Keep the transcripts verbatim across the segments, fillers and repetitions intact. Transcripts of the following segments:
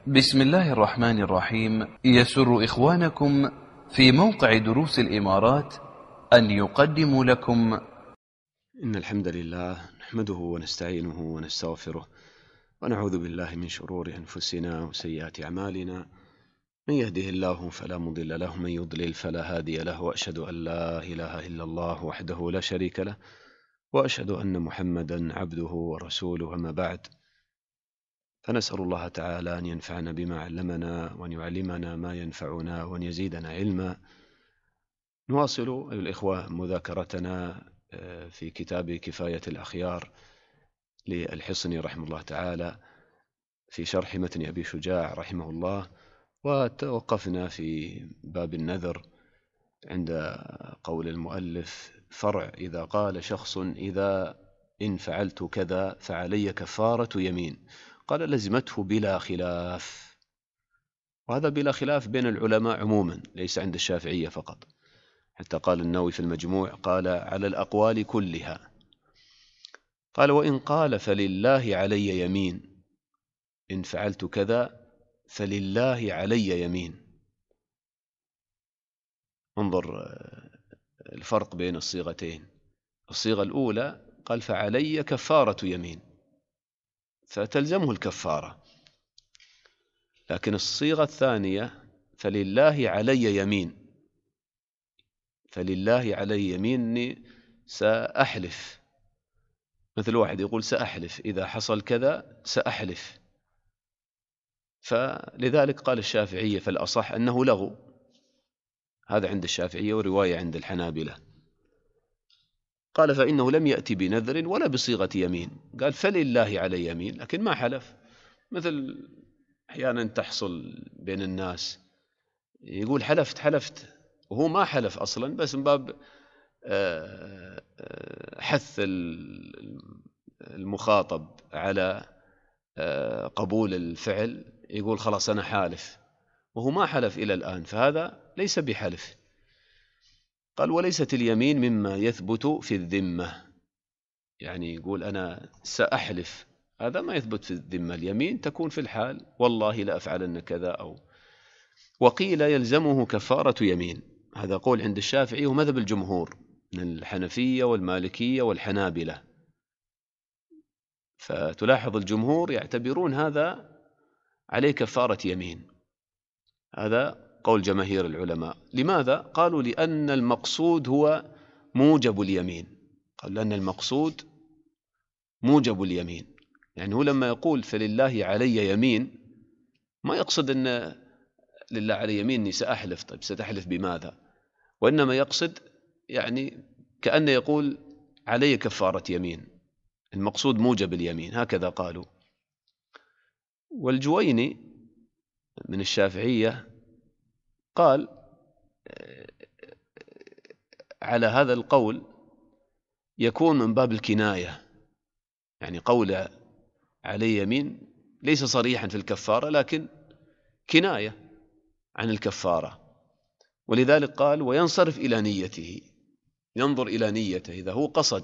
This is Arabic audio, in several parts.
بسم الله الرحمن الرحيم. يسر إخوانكم في موقع دروس الإمارات أن يقدموا لكم إن الحمد لله نحمده ونستعينه ونستغفره ونعوذ بالله من شرور أنفسنا وسيئات أعمالنا. من يهده الله فلا مضل له، من يضلل فلا هادي له، وأشهد أن لا إله إلا الله وحده لا شريك له، وأشهد أن محمدا عبده ورسوله. أما بعد، فنسأل الله تعالى أن ينفعنا بما علمنا وأن يعلمنا ما ينفعنا وأن يزيدنا علما. نواصل أيها الإخوة مذاكرتنا في كتاب كفاية الأخيار للحصني رحمه الله تعالى في شرح متن أبي شجاع رحمه الله، وتوقفنا في باب النذر عند قول المؤلف: فرع إذا قال شخص إذا إن فعلت كذا فعلي كفارة يمين، قال لزمته بلا خلاف. وهذا بلا خلاف بين العلماء عموما، ليس عند الشافعية فقط، حتى قال النووي في المجموع قال على الأقوال كلها. قال: وإن قال فلله علي يمين، إن فعلت كذا فلله علي يمين. انظر الفرق بين الصيغتين. الصيغة الأولى قال فعلي كفارة يمين، فتلزمه الكفارة. لكن الصيغة الثانية فلله علي يمين، فلله علي يمين إني سأحلف. مثل واحد يقول سأحلف إذا حصل كذا سأحلف. فلذلك قال الشافعية فالأصح أنه لغو، هذا عند الشافعية ورواية عند الحنابلة. قال فإنه لم يأتي بنذر ولا بصيغة يمين، قال فلله علي يمين لكن ما حلف. مثل أحيانا تحصل بين الناس، يقول حلفت حلفت وهو ما حلف أصلا، بس من باب حث المخاطب على قبول الفعل، يقول خلاص أنا حالف وهو ما حلف إلى الآن، فهذا ليس بحلف. قال وليست اليمين مما يثبت في الذمة، يعني يقول أنا سأحلف، هذا ما يثبت في الذمة. اليمين تكون في الحال، والله لا أفعلن كذا. أو وقيل يلزمه كفارة يمين، هذا قول عند الشافعي ومذهب الجمهور من الحنفية والمالكية والحنابلة. فتلاحظ الجمهور يعتبرون هذا عليه كفارة يمين، هذا قول جماهير العلماء. لماذا؟ قالوا لأن المقصود هو موجب اليمين. قال لأن المقصود موجب اليمين، يعني هو لما يقول فلله علي يمين ما يقصد أن لله علي يمين أني سأحلف. طيب ستحلف بماذا؟ وإنما يقصد يعني كأن يقول علي كفارة يمين، المقصود موجب اليمين، هكذا قالوا. والجويني من الشافعية قال على هذا القول يكون من باب الكناية، يعني قول علي يمين ليس صريحا في الكفارة لكن كناية عن الكفارة. ولذلك قال وينصرف إلى نيته، ينظر إلى نيته، إذا هو قصد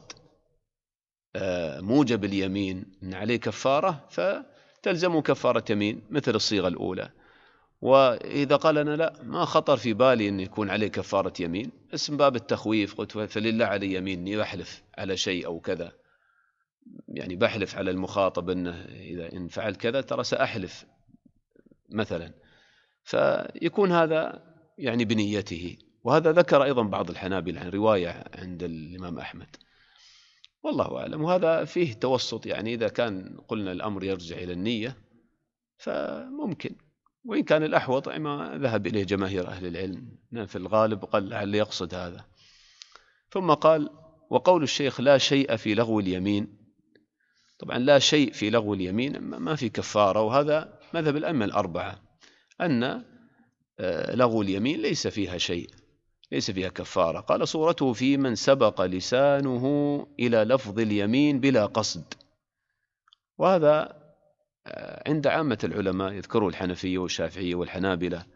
موجب اليمين أن عليه كفارة فتلزمه كفارة يمين مثل الصيغة الأولى. وإذا قال أنا لا، ما خطر في بالي أن يكون عليه كفارة يمين، اسم باب التخويف، قلت فلله علي يمين أني بحلف على شيء أو كذا، يعني بحلف على المخاطب أنه إذا إن فعل كذا ترى سأحلف مثلا، فيكون هذا يعني بنيته. وهذا ذكر أيضا بعض الحنابلة عن رواية عند الإمام أحمد، والله أعلم. وهذا فيه توسط، يعني إذا كان قلنا الأمر يرجع إلى النية فممكن، وإن كان الأحوط ما ذهب إليه جماهير أهل العلم في الغالب قال لعل يقصد هذا. ثم قال وقول الشيخ لا شيء في لغو اليمين، طبعا لا شيء في لغو اليمين ما في كفارة، وهذا مذهب الأئمة الأربعة أن لغو اليمين ليس فيها شيء، ليس فيها كفارة. قال صورته في من سبق لسانه إلى لفظ اليمين بلا قصد، وهذا عند عامة العلماء يذكروا الحنفية والشافعية والحنابلة.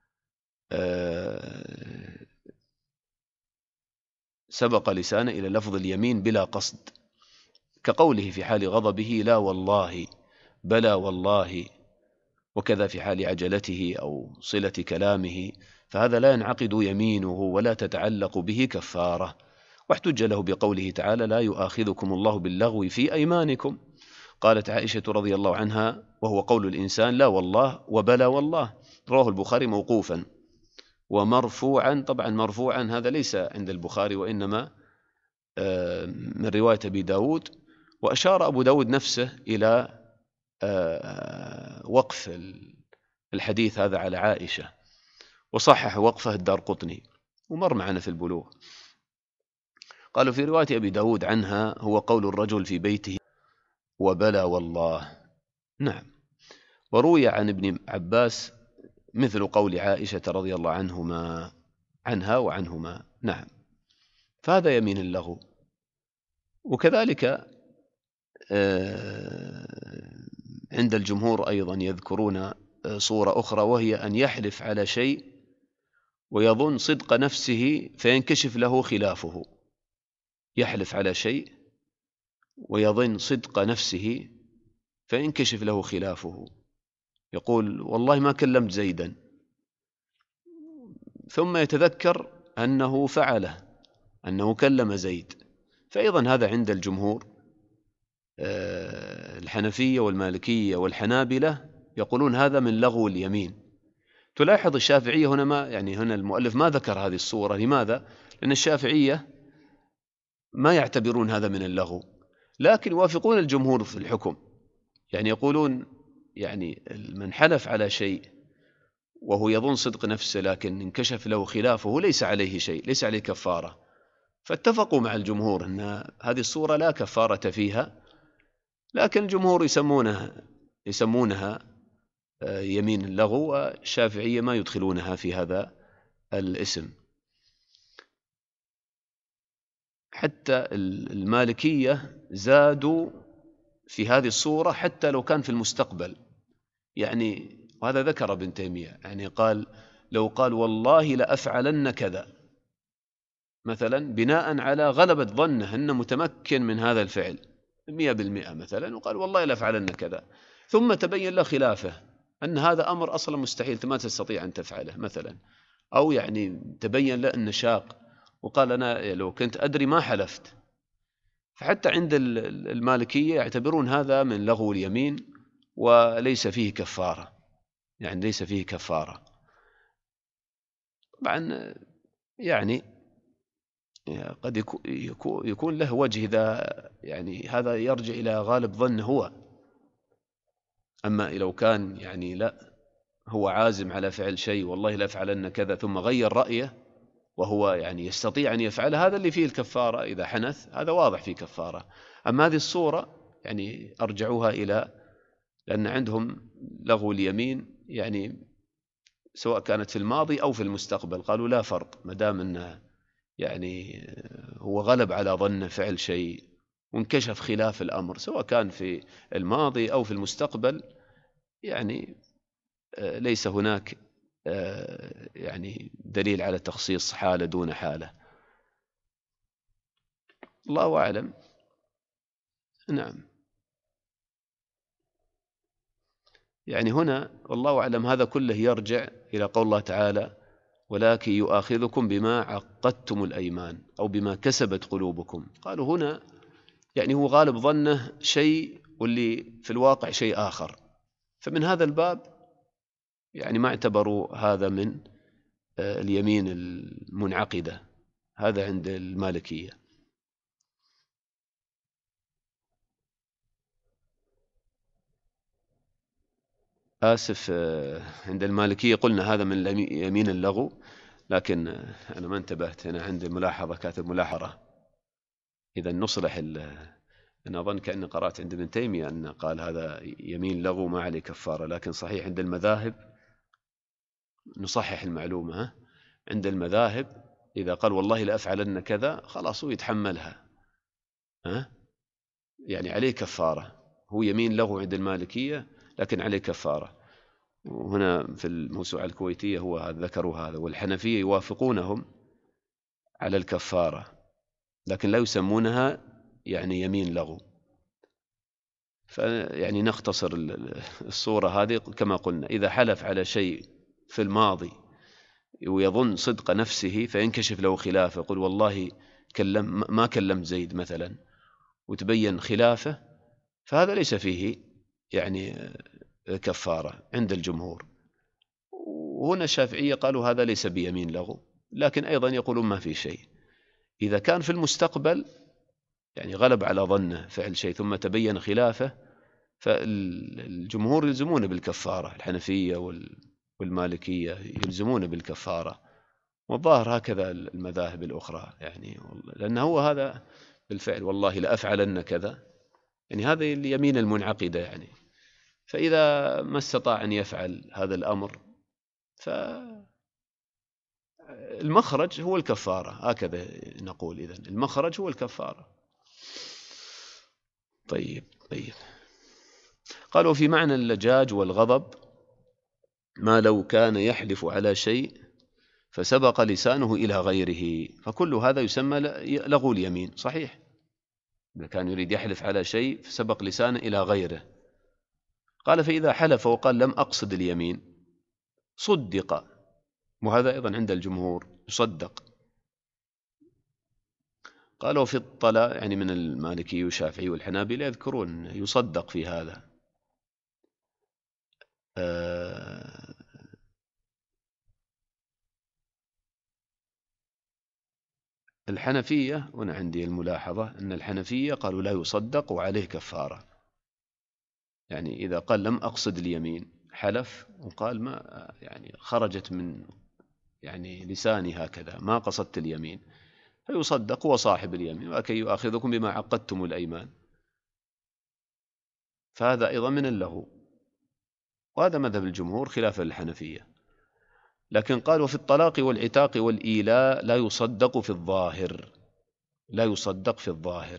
سبق لسانه إلى لفظ اليمين بلا قصد، كقوله في حال غضبه لا والله بلا والله، وكذا في حال عجلته أو صلة كلامه، فهذا لا ينعقد يمينه ولا تتعلق به كفارة. واحتج له بقوله تعالى: لا يؤاخذكم الله باللغو في أيمانكم. قالت عائشة رضي الله عنها: وهو قول الإنسان لا والله وبلا والله. رواه البخاري موقوفا. ومرفوعا، طبعا مرفوعا هذا ليس عند البخاري وإنما من رواية أبي داود. وأشار أبو داود نفسه إلى وقف الحديث هذا على عائشة، وصحح وقفه الدارقطني، ومر معنا في البلوغ. قالوا في رواية أبي داود عنها: هو قول الرجل في بيته وبلا والله. نعم. وروي عن ابن عباس مثل قول عائشة رضي الله عنهما عنها وعنهما. نعم. فهذا يمين اللغو. وكذلك عند الجمهور أيضا يذكرون صورة أخرى، وهي أن يحلف على شيء ويظن صدق نفسه فينكشف له خلافه. يحلف على شيء ويظن صدق نفسه فينكشف له خلافه. يقول والله ما كلمت زيدا، ثم يتذكر أنه فعله، أنه كلم زيد. فأيضا هذا عند الجمهور الحنفية والمالكية والحنابلة يقولون هذا من لغو اليمين. تلاحظ الشافعية هنا ما يعني هنا المؤلف ما ذكر هذه الصورة. لماذا؟ لأن الشافعية ما يعتبرون هذا من اللغو، لكن يوافقون الجمهور في الحكم. يعني يقولون يعني من حلف على شيء وهو يظن صدق نفسه لكن انكشف له خلافه ليس عليه شيء، ليس عليه كفارة. فاتفقوا مع الجمهور أن هذه الصورة لا كفارة فيها، لكن الجمهور يسمونها يسمونها يمين اللغو، والشافعية ما يدخلونها في هذا الاسم. حتى المالكية زادوا في هذه الصورة حتى لو كان في المستقبل. يعني وهذا ذكر ابن تيمية، يعني قال لو قال والله لأفعلن كذا مثلا بناء على غلبة ظنه أنه متمكن من هذا الفعل مئة بالمئة مثلا، وقال والله لأفعلن كذا، ثم تبين له خلافه أن هذا أمر أصلا مستحيل ما تستطيع أن تفعله مثلا، أو يعني تبين له أنه شاق وقال أنا لو كنت أدري ما حلفت. فحتى عند المالكية يعتبرون هذا من لغو اليمين وليس فيه كفارة، يعني ليس فيه كفارة. طبعا يعني قد يكون له وجه إذا يعني هذا يرجع إلى غالب ظنه هو. أما لو كان يعني لا هو عازم على فعل شيء والله لا أفعلن كذا ثم غير رأيه وهو يعني يستطيع أن يفعل، هذا اللي فيه الكفارة. إذا حنث هذا واضح فيه كفارة. أما هذه الصورة يعني أرجعوها إلى لأن عندهم لغو اليمين يعني سواء كانت في الماضي أو في المستقبل، قالوا لا فرق ما دام أنه يعني هو غلب على ظن فعل شيء وانكشف خلاف الأمر سواء كان في الماضي أو في المستقبل، يعني ليس هناك يعني دليل على تخصيص حالة دون حالة. الله أعلم. نعم. يعني هنا والله أعلم هذا كله يرجع إلى قول الله تعالى: ولكن يؤاخذكم بما عقدتم الأيمان أو بما كسبت قلوبكم. قالوا هنا يعني هو غالب ظنه شيء واللي في الواقع شيء آخر، فمن هذا الباب يعني ما اعتبروا هذا من اليمين المنعقدة. هذا عند المالكية. آسف، عند المالكية قلنا هذا من يمين اللغو، لكن أنا ما انتبهت. هنا عندي ملاحظة، كاتب ملاحظة. إذا نصلح أنا أظن كأني قرأت عند ابن تيمية أن قال هذا يمين لغو ما عليه كفارة، لكن صحيح عند المذاهب نصحح المعلومة. عند المذاهب إذا قال والله لأفعلن كذا خلاص هو يتحملها، ها يعني عليه كفارة. هو يمين لغو عند المالكية لكن عليه كفارة. وهنا في الموسوعة الكويتية هو ذكروا هذا، والحنفية يوافقونهم على الكفارة لكن لا يسمونها يعني يمين لغو. فيعني نختصر الصورة هذه كما قلنا: إذا حلف على شيء في الماضي ويظن صدق نفسه فينكشف له خلافه، يقول والله كلم ما كلمت زيد مثلا، وتبين خلافه، فهذا ليس فيه يعني كفارة عند الجمهور. وهنا الشافعية قالوا هذا ليس بيمين لغو، لكن أيضا يقولون ما في شيء. إذا كان في المستقبل يعني غلب على ظنه فعل شيء ثم تبين خلافه، فالجمهور يلزمون بالكفارة، الحنفية والمالكية يلزمون بالكفارة، والظاهر هكذا المذاهب الأخرى، يعني لأنه هو هذا بالفعل: والله لأفعلن كذا، يعني هذه اليمين المنعقدة يعني. فإذا ما استطاع أن يفعل هذا الأمر فالمخرج هو الكفارة، هكذا نقول. إذن المخرج هو الكفارة. طيب طيب قالوا في معنى اللجاج والغضب: ما لو كان يحلف على شيء فسبق لسانه إلى غيره، فكل هذا يسمى لغو اليمين. صحيح، إذا كان يريد يحلف على شيء فسبق لسانه إلى غيره. قال: فإذا حلف وقال لم أقصد اليمين صدق، وهذا أيضا عند الجمهور يصدق. قالوا في الطلاق، يعني من المالكي والشافعي والحنابلة يذكرون يصدق في هذا. أه الحنفية، وأنا عندي الملاحظة أن الحنفية قالوا لا يصدق وعليه كفارة. يعني إذا قال لم أقصد اليمين، حلف وقال ما يعني خرجت من يعني لساني هكذا، ما قصدت اليمين، فيصدق هو صاحب اليمين: وكي يؤاخذكم بما عقدتم الأيمان. فهذا أيضا من اللغو، وهذا مذهب الجمهور خلاف الحنفية. لكن قالوا في الطلاق والعتاق والإيلاء لا يصدق في الظاهر، لا يصدق في الظاهر.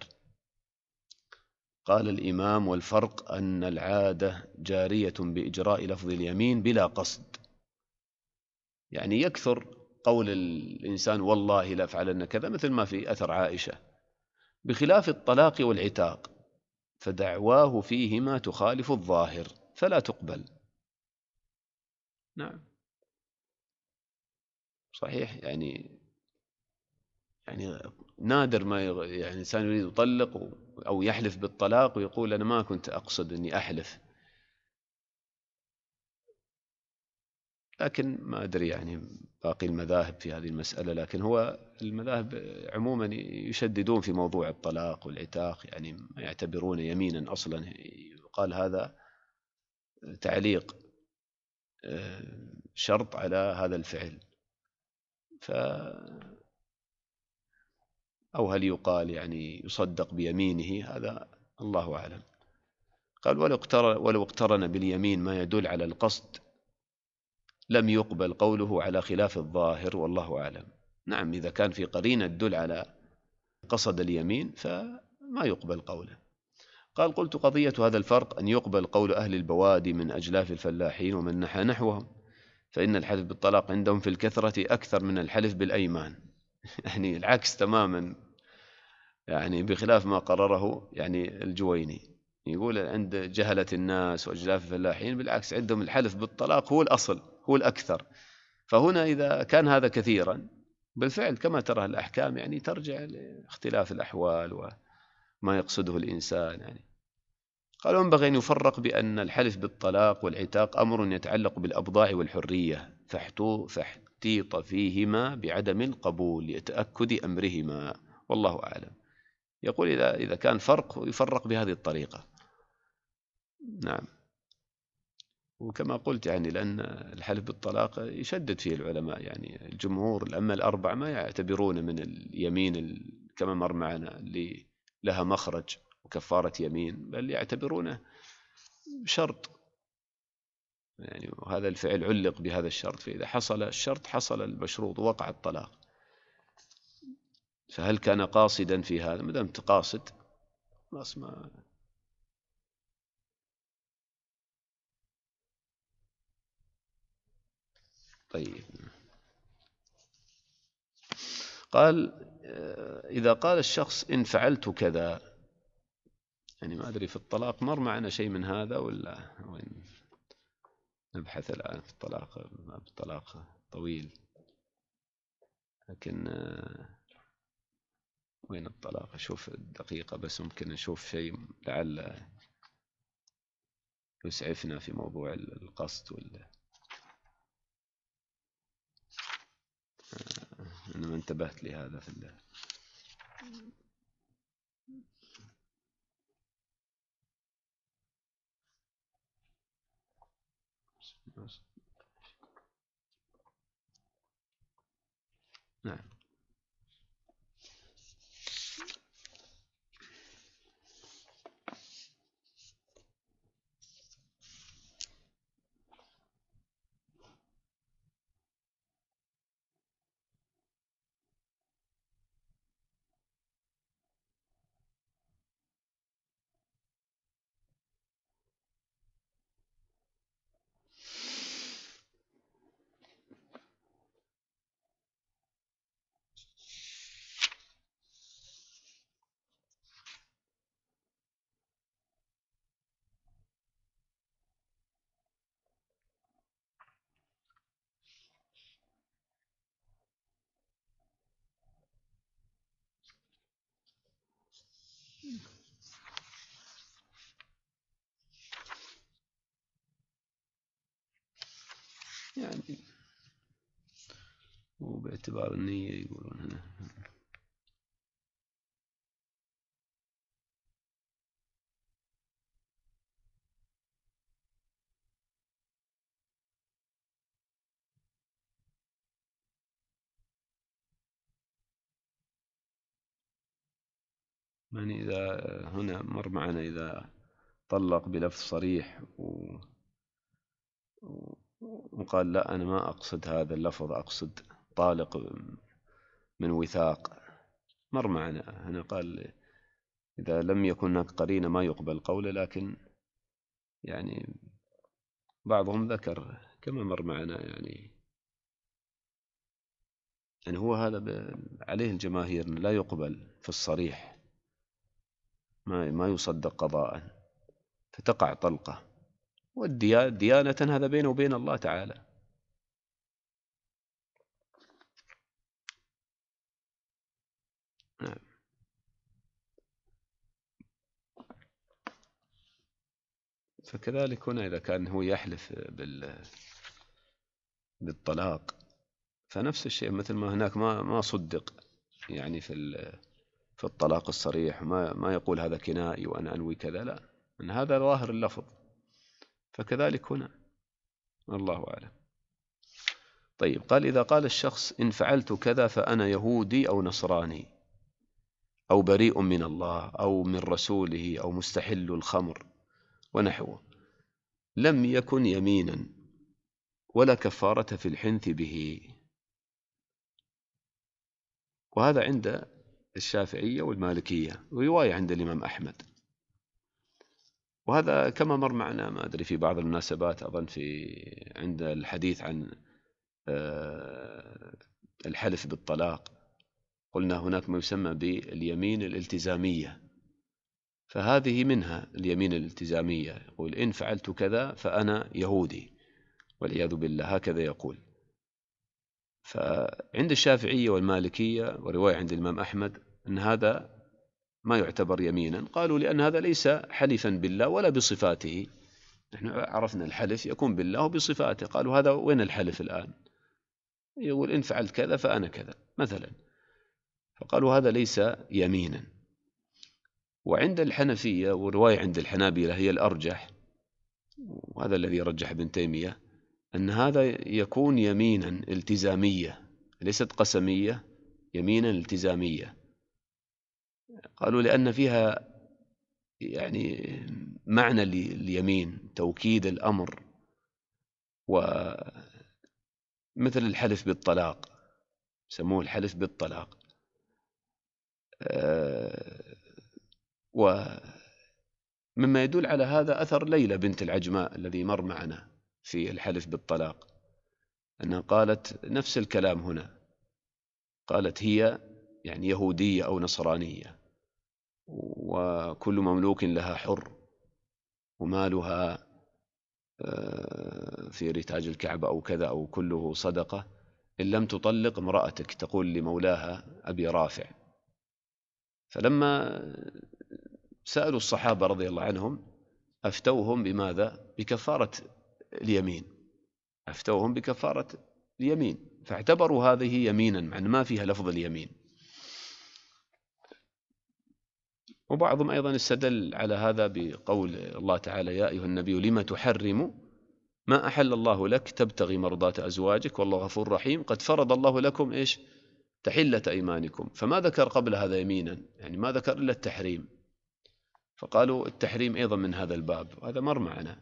قال الإمام: والفرق أن العادة جارية بإجراء لفظ اليمين بلا قصد، يعني يكثر قول الإنسان والله لا أفعلن كذا، مثل ما في أثر عائشة، بخلاف الطلاق والعتاق فدعواه فيهما تخالف الظاهر فلا تقبل. نعم صحيح، يعني يعني نادر ما يعني إنسان يريد يطلق أو يحلف بالطلاق ويقول أنا ما كنت أقصد أني أحلف. لكن ما أدري يعني باقي المذاهب في هذه المسألة، لكن هو المذاهب عموما يشددون في موضوع الطلاق والعتاق، يعني ما يعتبرون يمينا أصلا، يقال هذا تعليق شرط على هذا الفعل. ف أو هل يقال يعني يصدق بيمينه؟ هذا الله أعلم. قال: ولو اقترن, ولو اقترن باليمين ما يدل على القصد لم يقبل قوله على خلاف الظاهر، والله أعلم. نعم، إذا كان في قرينة تدل على قصد اليمين فما يقبل قوله. قال: قلت قضية هذا الفرق أن يقبل قول أهل البوادي من أجلاف الفلاحين ومن نحى نحوهم، فإن الحلف بالطلاق عندهم في الكثرة أكثر من الحلف بالأيمان. يعني العكس تماما، يعني بخلاف ما قرره يعني الجويني، يقول عند جهلة الناس وأجلاف الفلاحين بالعكس عندهم الحلف بالطلاق هو الأصل، هو الأكثر. فهنا إذا كان هذا كثيرا بالفعل كما ترى الأحكام يعني ترجع لاختلاف الأحوال وما يقصده الإنسان. يعني قالوا: ينبغي أن يفرق بأن الحلف بالطلاق والعتاق أمر يتعلق بالأبضاع والحرية، فاحتيط فيهما بعدم القبول لتأكد أمرهما، والله أعلم. يقول إذا إذا كان فرق يفرق بهذه الطريقة. نعم، وكما قلت يعني لأن الحلف بالطلاق يشدد فيه العلماء، يعني الجمهور الأئمة الأربعة ما يعتبرون من اليمين كما مر معنا اللي لها مخرج وكفارة يمين، بل يعتبرونه شرط، يعني وهذا الفعل علق بهذا الشرط، فإذا حصل الشرط حصل المشروط ووقع الطلاق. فهل كان قاصدا في هذا؟ ما دام تقاصد خلاص ما. طيب قال: إذا قال الشخص إن فعلت كذا، يعني ما أدري في الطلاق مر معنا شيء من هذا ولا وين نبحث الآن في الطلاق. الطلاق طويل، لكن وين الطلاق؟ أشوف الدقيقة بس ممكن نشوف شيء لعل يسعفنا في موضوع القصد ولا. أنا ما انتبهت لهذا في الله. نعم. يعني وباعتبار النية يقولون هنا. يعني إذا هنا مر معنا إذا طلق بلفظ صريح و... وقال لا أنا ما أقصد هذا اللفظ، أقصد طالق من وثاق، مر معنا هنا قال إذا لم يكن هناك قرينة ما يقبل قوله، لكن يعني بعضهم ذكر كما مر معنا يعني يعني هو هذا عليه الجماهير لا يقبل في الصريح، ما ما يصدق قضاء، فتقع طلقة، والديانة هذا بينه وبين الله تعالى. نعم. فكذلك هنا إذا كان هو يحلف بال بالطلاق فنفس الشيء، مثل ما هناك ما ما صدق يعني في في الطلاق الصريح، ما ما يقول هذا كنائي وأنا أنوي كذا، لا، من هذا ظاهر اللفظ، فكذلك هنا الله أعلم. طيب، قال إذا قال الشخص إن فعلت كذا فأنا يهودي أو نصراني أو بريء من الله أو من رسوله أو مستحل الخمر ونحوه، لم يكن يمينا ولا كفارة في الحنث به. وهذا عند الشافعية والمالكية، ورواية عند الإمام أحمد. وهذا كما مر معنا ما أدري في بعض المناسبات، أظن في عند الحديث عن الحلف بالطلاق، قلنا هناك ما يسمى باليمين الالتزامية، فهذه منها اليمين الالتزامية، يقول إن فعلت كذا فأنا يهودي والعياذ بالله، هكذا يقول. فعند الشافعية والمالكية ورواية عند الإمام أحمد أن هذا ما يعتبر يمينا، قالوا لأن هذا ليس حلفا بالله ولا بصفاته. نحن عرفنا الحلف يكون بالله وبصفاته، قالوا هذا وين الحلف الآن؟ يقول إن فعلت كذا فأنا كذا مثلا، فقالوا هذا ليس يمينا. وعند الحنفية ورواية عند الحنابلة هي الأرجح، وهذا الذي رجح ابن تيمية، أن هذا يكون يمينا التزامية ليست قسمية، يمينا التزامية. قالوا لأن فيها يعني معنى اليمين توكيد الأمر، ومثل الحلف بالطلاق، سموه الحلف بالطلاق. ومما يدل على هذا أثر ليلى بنت العجماء الذي مر معنا في الحلف بالطلاق، أنها قالت نفس الكلام هنا، قالت هي يعني يهودية أو نصرانية، وكل مملوك لها حر، ومالها في رتاج الكعبة أو كذا أو كله صدقة، إن لم تطلق امرأتك، تقول لمولاها أبي رافع. فلما سألوا الصحابة رضي الله عنهم أفتوهم بماذا؟ بكفارة اليمين، أفتوهم بكفارة اليمين، فاعتبروا هذه يمينا مع أن ما فيها لفظ اليمين. وبعضهم أيضا استدل على هذا بقول الله تعالى يا أيها النبي لما تحرم ما أحل الله لك تبتغي مرضات أزواجك والله غفور رحيم قد فرض الله لكم إيش؟ تحلة أيمانكم. فما ذكر قبل هذا يمينا، يعني ما ذكر إلا التحريم، فقالوا التحريم أيضا من هذا الباب، وهذا مر معنا.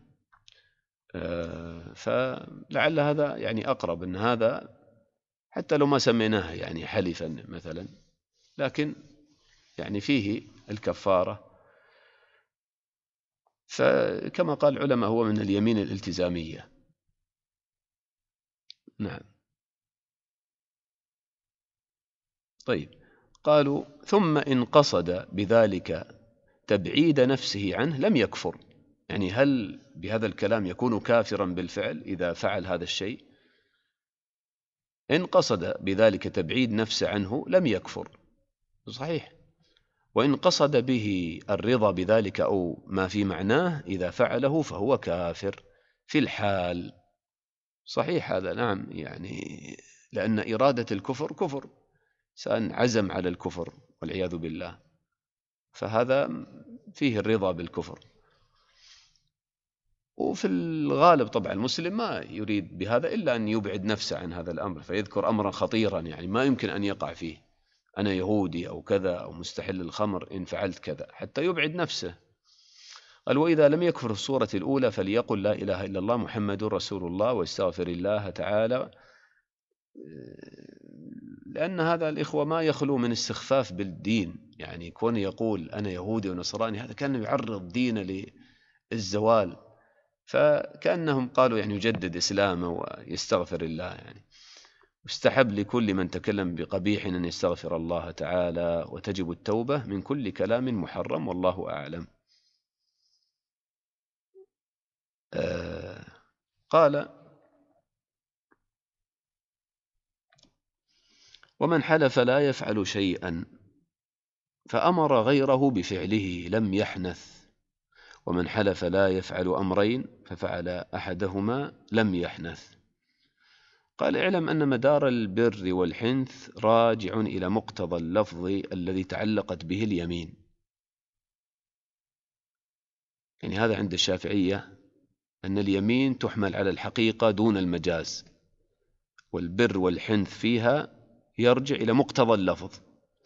فلعل هذا يعني أقرب، أن هذا حتى لو ما سميناه يعني حلفا مثلا، لكن يعني فيه الكفارة. فكما قال العلماء هو من اليمين الالتزامية. نعم. طيب، قالوا ثم إن قصد بذلك تبعيد نفسه عنه لم يكفر. يعني هل بهذا الكلام يكون كافرا بالفعل إذا فعل هذا الشيء؟ إن قصد بذلك تبعيد نفسه عنه لم يكفر، صحيح. وإن قصد به الرضا بذلك أو ما في معناه إذا فعله فهو كافر في الحال، صحيح هذا. نعم، يعني لأن إرادة الكفر كفر، سأن عزم على الكفر والعياذ بالله، فهذا فيه الرضا بالكفر. وفي الغالب طبعا المسلم ما يريد بهذا إلا أن يبعد نفسه عن هذا الأمر، فيذكر أمرا خطيرا يعني ما يمكن أن يقع فيه، أنا يهودي أو كذا أو مستحل الخمر إن فعلت كذا، حتى يبعد نفسه. قال وإذا لم يكفر في الصورة الأولى فليقل لا إله إلا الله محمد رسول الله واستغفر الله تعالى، لأن هذا الإخوة ما يخلو من استخفاف بالدين. يعني كون يقول أنا يهودي ونصراني هذا كان يعرض دين للزوال، فكأنهم قالوا يعني يجدد إسلامه ويستغفر الله. يعني مستحب لكل من تكلم بقبيح أن يستغفر الله تعالى، وتجب التوبة من كل كلام محرم والله أعلم. آه قال ومن حلف لا يفعل شيئا فأمر غيره بفعله لم يحنث، ومن حلف لا يفعل أمرين ففعل أحدهما لم يحنث. قال اعلم أن مدار البر والحنث راجع إلى مقتضى اللفظ الذي تعلقت به اليمين. يعني هذا عند الشافعية أن اليمين تحمل على الحقيقة دون المجاز، والبر والحنث فيها يرجع إلى مقتضى اللفظ.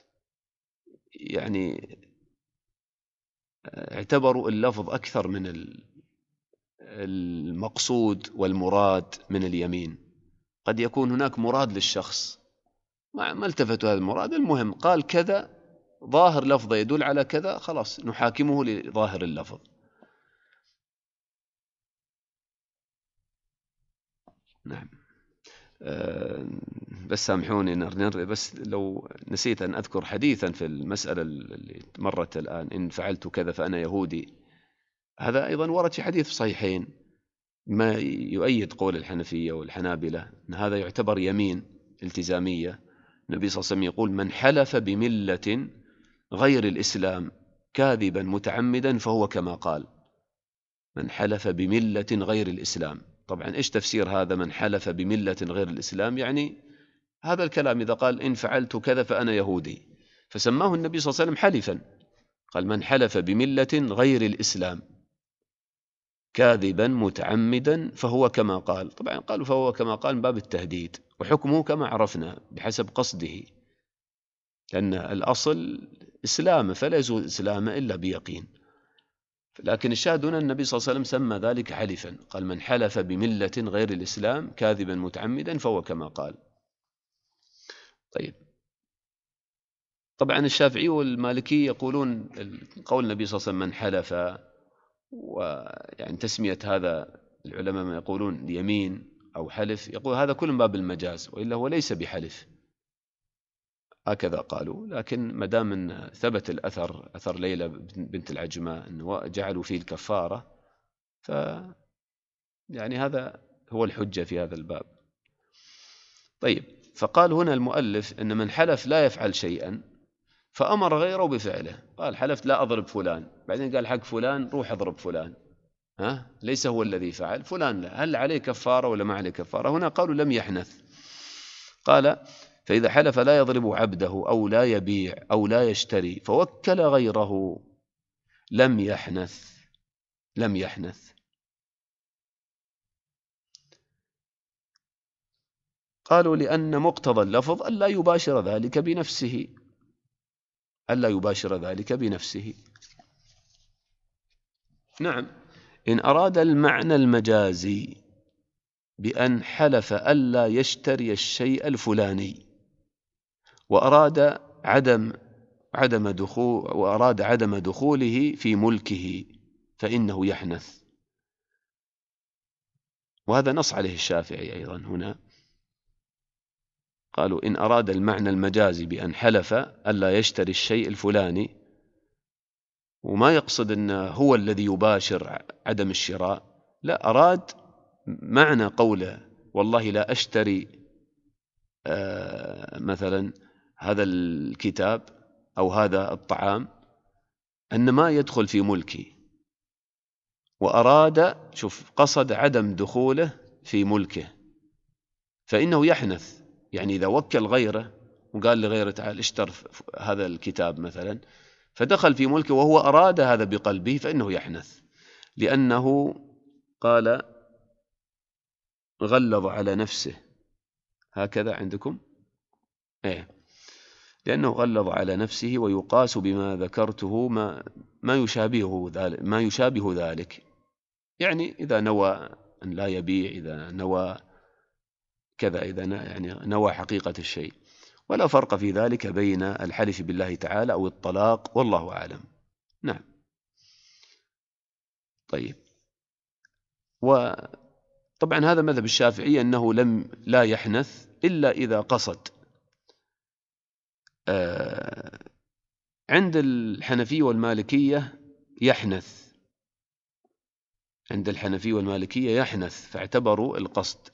يعني اعتبروا اللفظ أكثر من المقصود والمراد من اليمين. قد يكون هناك مراد للشخص ما التفتوا هذا المراد، المهم قال كذا ظاهر لفظه يدل على كذا، خلاص نحاكمه لظاهر اللفظ. نعم. أه بس سامحوني نر بس لو نسيت أن أذكر حديثا في المسألة اللي مرت الآن، إن فعلت كذا فأنا يهودي، هذا أيضا ورد في حديث صحيحين ما يؤيد قول الحنفية والحنابلة أن هذا يعتبر يمين التزامية. النبي صلى الله عليه وسلم يقول من حلف بملة غير الإسلام كاذبا متعمدا فهو كما قال. من حلف بملة غير الإسلام، طبعا إيش تفسير هذا من حلف بملة غير الإسلام؟ يعني هذا الكلام إذا قال إن فعلت كذا فأنا يهودي، فسماه النبي صلى الله عليه وسلم حلفا، قال من حلف بملة غير الإسلام كاذبا متعمدا فهو كما قال. طبعا قالوا فهو كما قال من باب التهديد، وحكمه كما عرفنا بحسب قصده، لأن الأصل إسلام فلا يزول إسلام إلا بيقين. لكن الشاهد هنا النبي صلى الله عليه وسلم سمى ذلك حلفا، قال من حلف بملة غير الإسلام كاذبا متعمدا فهو كما قال. طيب، طبعا الشافعي والمالكي يقولون قول النبي صلى الله عليه وسلم من حلف، ويعني تسمية هذا العلماء ما يقولون يمين أو حلف، يقول هذا كل باب المجاز، وإلا هو ليس بحلف. هكذا قالوا. لكن ما دام ثبت الأثر أثر ليلى بنت العجمة أنه جعلوا فيه الكفارة، ف يعني هذا هو الحجة في هذا الباب. طيب، فقال هنا المؤلف أن من حلف لا يفعل شيئا فأمر غيره بفعله، قال حلفت لا أضرب فلان، بعدين قال حق فلان روح أضرب فلان، ها ليس هو الذي فعل، فلان لا، هل عليه كفارة ولا ما عليه كفارة؟ هنا قالوا لم يحنث. قال فإذا حلف لا يضرب عبده أو لا يبيع أو لا يشتري فوكل غيره لم يحنث. لم يحنث. قالوا لأن مقتضى اللفظ ألا يباشر ذلك بنفسه، ألا يباشر ذلك بنفسه. نعم، إن أراد المعنى المجازي بأن حلف ألا يشتري الشيء الفلاني وأراد عدم عدم دخول وأراد عدم دخوله في ملكه فإنه يحنث. وهذا نص عليه الشافعي أيضا هنا. قالوا إن أراد المعنى المجازي بأن حلف ألا يشتري الشيء الفلاني، وما يقصد أنه هو الذي يباشر عدم الشراء، لا، أراد معنى قوله والله لا أشتري آه مثلا هذا الكتاب أو هذا الطعام، أن ما يدخل في ملكي، وأراد شوف قصد عدم دخوله في ملكه فإنه يحنث. يعني إذا وكل غيره وقال لغيره تعال اشتر هذا الكتاب مثلا فدخل في ملكه وهو أراد هذا بقلبه فإنه يحنث، لأنه قال غلظ على نفسه. هكذا عندكم؟ إيه، لأنه غلظ على نفسه، ويقاس بما ذكرته ما ما يشابهه ذلك ما يشابه ذلك. يعني إذا نوى أن لا يبيع، إذا نوى كذا، إذا يعني نوى حقيقة الشيء. ولا فرق في ذلك بين الحلف بالله تعالى أو الطلاق، والله أعلم. نعم. طيب، وطبعا هذا مذهب الشافعي أنه لم لا يحنث إلا إذا قصد. آه عند الحنفية والمالكية يحنث، عند الحنفية والمالكية يحنث، فاعتبروا القصد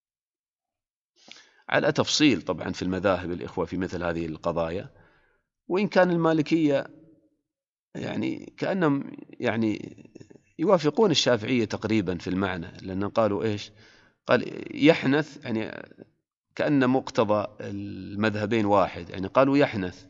على تفصيل طبعا في المذاهب الإخوة في مثل هذه القضايا. وإن كان المالكية يعني كأنهم يعني يوافقون الشافعية تقريبا في المعنى، لأنهم قالوا إيش؟ قال يحنث، يعني كأن مقتضى المذهبين واحد، يعني قالوا يحنث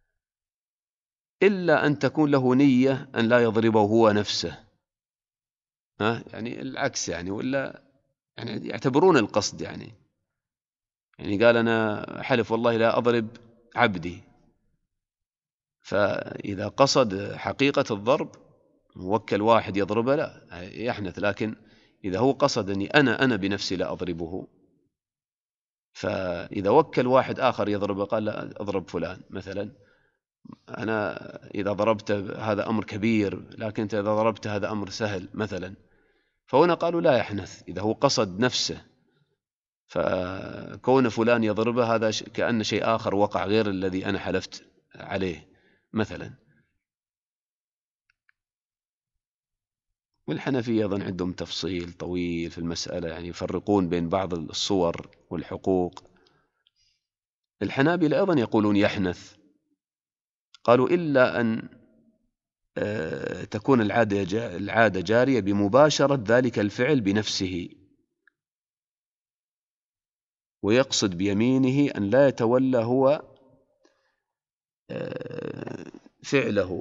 إلا أن تكون له نية أن لا يضربه هو نفسه، ها يعني العكس، يعني ولا يعني يعتبرون القصد، يعني يعني قال أنا حلف والله لا أضرب عبدي، فإذا قصد حقيقة الضرب موكل واحد يضربه لا يحنث. لكن إذا هو قصد أني أنا أنا بنفسي لا أضربه، فإذا وكل واحد آخر يضربه قال لا أضرب فلان مثلا، أنا إذا ضربت هذا أمر كبير لكن إذا ضربت هذا أمر سهل مثلا، فهنا قالوا لا يحنث إذا هو قصد نفسه، فكون فلان يضربه هذا كأن شيء آخر وقع غير الذي أنا حلفت عليه مثلا. والحنفية أيضا عندهم تفصيل طويل في المسألة، يعني يفرقون بين بعض الصور والحقوق. الحنابلة أيضا يقولون يحنث، قالوا إلا أن تكون العادة العادة جارية بمباشرة ذلك الفعل بنفسه، ويقصد بيمينه أن لا يتولى هو فعله.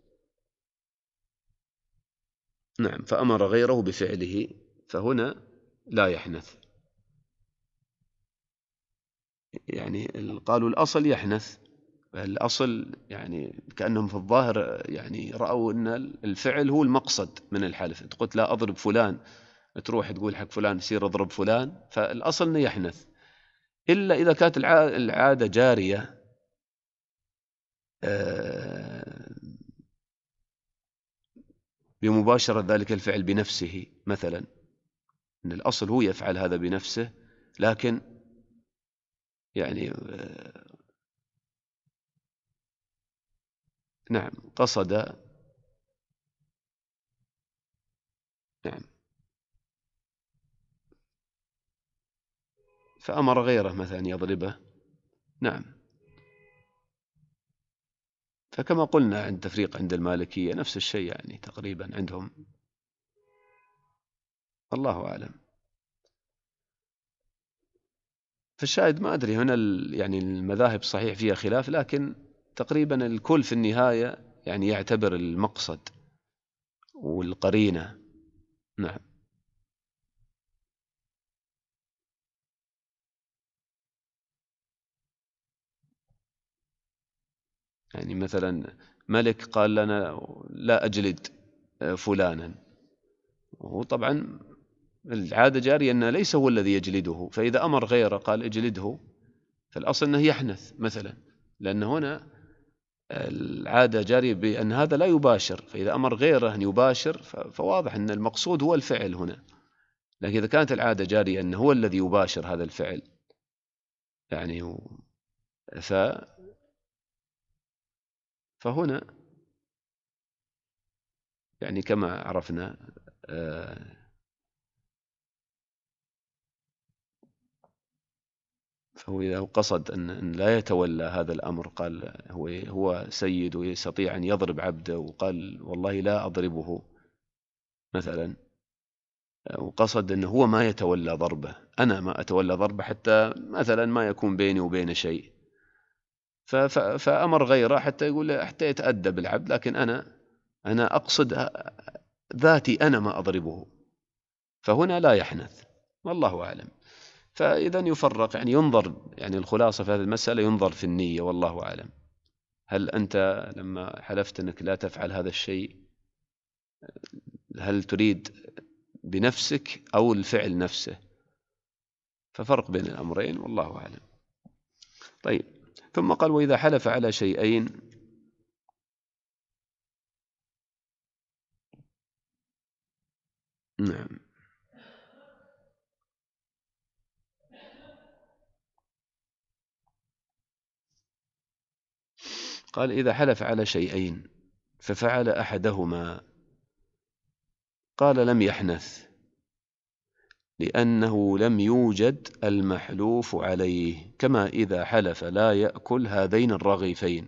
نعم، فأمر غيره بفعله، فهنا لا يحنث. يعني قالوا الأصل يحنث، الأصل يعني كأنهم في الظاهر يعني رأوا أن الفعل هو المقصد من الحلف. أنت قلت لا أضرب فلان، تروح تقول حق فلان يصير أضرب فلان، فالأصل أنه يحنث. إلا إذا كانت العادة جارية بمباشرة ذلك الفعل بنفسه، مثلا أن الأصل هو يفعل هذا بنفسه، لكن يعني نعم قصد، نعم، فأمر غيره مثلا يضربه، نعم. فكما قلنا عند تفريق عند المالكية نفس الشيء يعني تقريبا عندهم، الله أعلم. فالشاهد ما أدري هنا يعني المذاهب صحيح فيها خلاف، لكن تقريبا الكل في النهاية يعني يعتبر المقصد والقرينة. نعم. يعني مثلا ملك قال لنا لا أجلد فلانا، وطبعا العادة جارية أنه ليس هو الذي يجلده، فإذا أمر غيره قال اجلده فالأصل أنه يحنث مثلا، لأن هنا العادة جارية بأن هذا لا يباشر، فإذا أمر غيره أن يباشر فواضح أن المقصود هو الفعل هنا. لكن إذا كانت العادة جارية أنه هو الذي يباشر هذا الفعل يعني ف فهنا يعني كما عرفنا فهو إذا قصد أن لا يتولى هذا الأمر، قال هو هو سيد ويستطيع أن يضرب عبده، وقال والله لا أضربه مثلا، وقصد أنه هو ما يتولى ضربه، أنا ما أتولى ضربه حتى مثلا ما يكون بيني وبين شيء، فأمر غيره حتى يقول حتى يتأدب العبد، لكن أنا أنا أقصد ذاتي أنا ما أضربه، فهنا لا يحنث، والله أعلم. فإذا يفرق يعني ينظر، يعني الخلاصة في هذه المسألة ينظر في النية، والله أعلم. هل أنت لما حلفت أنك لا تفعل هذا الشيء هل تريد بنفسك أو الفعل نفسه؟ ففرق بين الأمرين، والله أعلم. طيب، ثم قال وإذا حلف على شيئين، نعم، قال إذا حلف على شيئين ففعل أحدهما قال لم يحنث، لأنه لم يوجد المحلوف عليه، كما إذا حلف لا يأكل هذين الرغيفين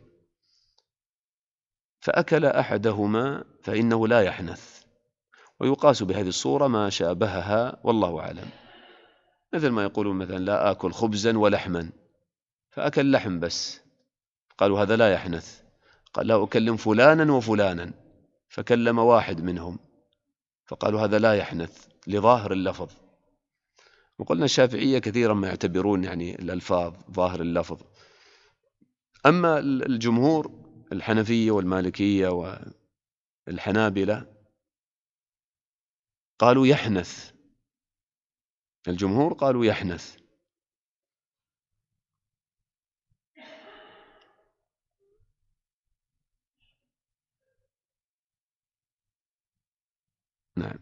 فأكل أحدهما فإنه لا يحنث. ويقاس بهذه الصورة ما شابهها، والله أعلم. مثل ما يقولون مثلا لا آكل خبزا ولحما، فأكل لحم بس، قالوا هذا لا يحنث. قال لا أكلم فلانا وفلانا، فكلم واحد منهم، فقالوا هذا لا يحنث لظاهر اللفظ. وقلنا الشافعية كثيرا ما يعتبرون يعني الألفاظ ظاهر اللفظ، أما الجمهور الحنفية والمالكية والحنابلة قالوا يحنث، الجمهور قالوا يحنث. نعم،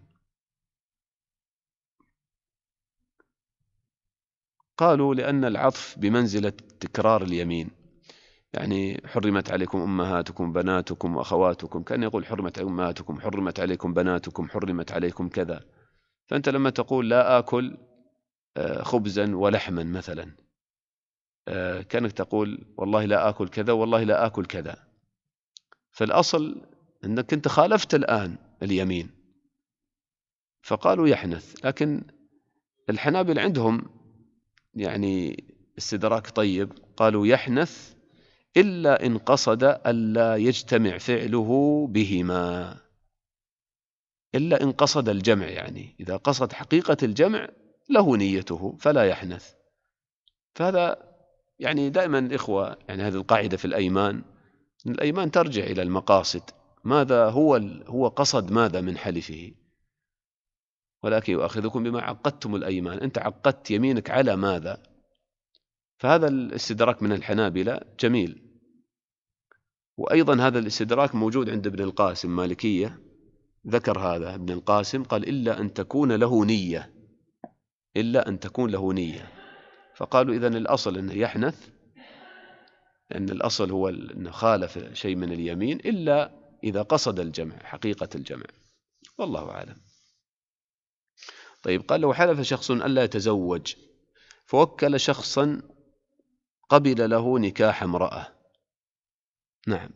قالوا لأن العطف بمنزلة تكرار اليمين، يعني حرمت عليكم أمهاتكم بناتكم وأخواتكم، كان يقول حرمت أمهاتكم، حرمت عليكم بناتكم، حرمت عليكم كذا. فأنت لما تقول لا آكل خبزا ولحما مثلا، كانك تقول والله لا آكل كذا والله لا آكل كذا، فالأصل أنك أنت خالفت الآن اليمين، فقالوا يحنث. لكن الحنابل عندهم يعني استدراك طيب، قالوا يحنث إلا إن قصد ألا يجتمع فعله بهما، إلا إن قصد الجمع، يعني إذا قصد حقيقة الجمع له نيته فلا يحنث. فهذا يعني دائما الإخوة يعني هذه القاعدة في الأيمان، الأيمان ترجع إلى المقاصد، ماذا هو هو قصد ماذا من حلفه، ولكن يؤاخذكم بما عقدتم الأيمان، أنت عقدت يمينك على ماذا؟ فهذا الاستدراك من الحنابلة جميل. وأيضا هذا الاستدراك موجود عند ابن القاسم مالكية، ذكر هذا ابن القاسم، قال إلا أن تكون له نية، إلا أن تكون له نية. فقالوا إذن الأصل أنه يحنث لأن الأصل هو أنه خالف شيء من اليمين إلا إذا قصد الجمع حقيقة الجمع، والله أعلم. طيب قال لو حلف شخص ألا يتزوج فوكل شخصا قبل له نكاح امرأة، نعم،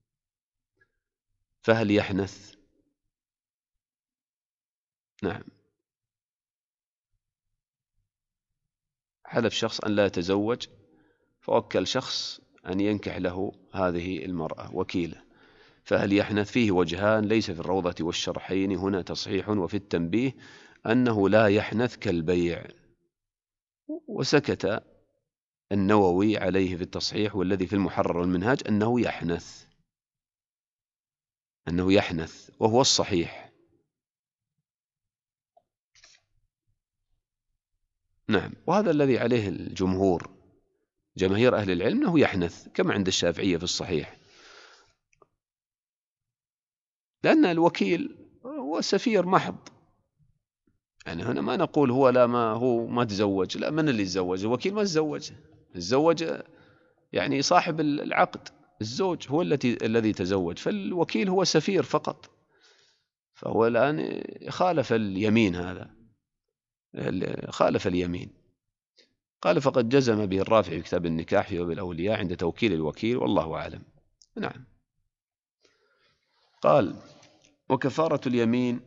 فهل يحنث؟ نعم، حلف شخص أن لا يتزوج فوكل شخص أن ينكح له هذه المرأة وكيله، فهل يحنث؟ فيه وجهان، ليس في الروضة والشرحين هنا تصحيح وفي التنبيه أنه لا يحنث كالبيع، وسكت النووي عليه في التصحيح، والذي في المحرر والمنهاج أنه يحنث، أنه يحنث وهو الصحيح. نعم، وهذا الذي عليه الجمهور، جماهير أهل العلم، أنه يحنث كما عند الشافعية في الصحيح، لأن الوكيل هو سفير محض. يعني هنا ما نقول هو لا ما هو ما تزوج، لا، من اللي تزوج؟ الوكيل ما تزوج، تزوج يعني صاحب العقد الزوج هو الذي الذي تزوج، فالوكيل هو سفير فقط. فهو الآن خالف اليمين، هذا خالف اليمين. قال فقد جزم به الرافع في كتاب النكاح في باب الأولياء عند توكيل الوكيل، والله أعلم. نعم. قال وكفارة اليمين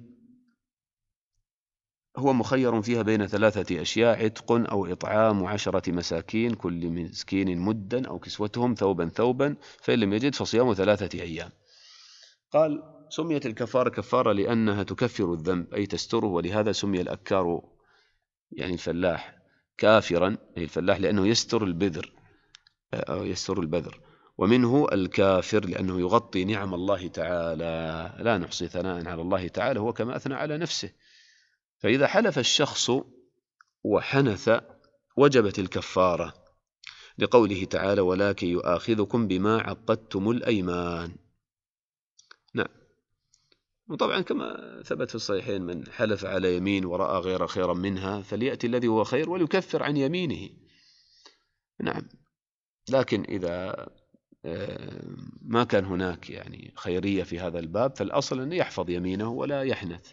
هو مخير فيها بين ثلاثة أشياء: عتق أو إطعام عشرة مساكين كل مسكين مدا أو كسوتهم ثوبا ثوبا، فإن لم يجد فصيام ثلاثة أيام. قال سميت الكفارة كفارة لأنها تكفر الذنب أي تستره، ولهذا سمي الأكار يعني الفلاح كافرا أي الفلاح لأنه يستر البذر أو يستر البذر، ومنه الكافر لأنه يغطي نعم الله تعالى، لا نحصي ثناء على الله تعالى هو كما أثنى على نفسه. فإذا حلف الشخص وحنث وجبت الكفارة لقوله تعالى ولكن يؤاخذكم بما عقدتم الأيمان. نعم. وطبعا كما ثبت في الصحيحين من حلف على يمين ورأى غير خيرا منها فليأتي الذي هو خير وليكفر عن يمينه. نعم. لكن إذا ما كان هناك يعني خيرية في هذا الباب فالأصل أن يحفظ يمينه ولا يحنث.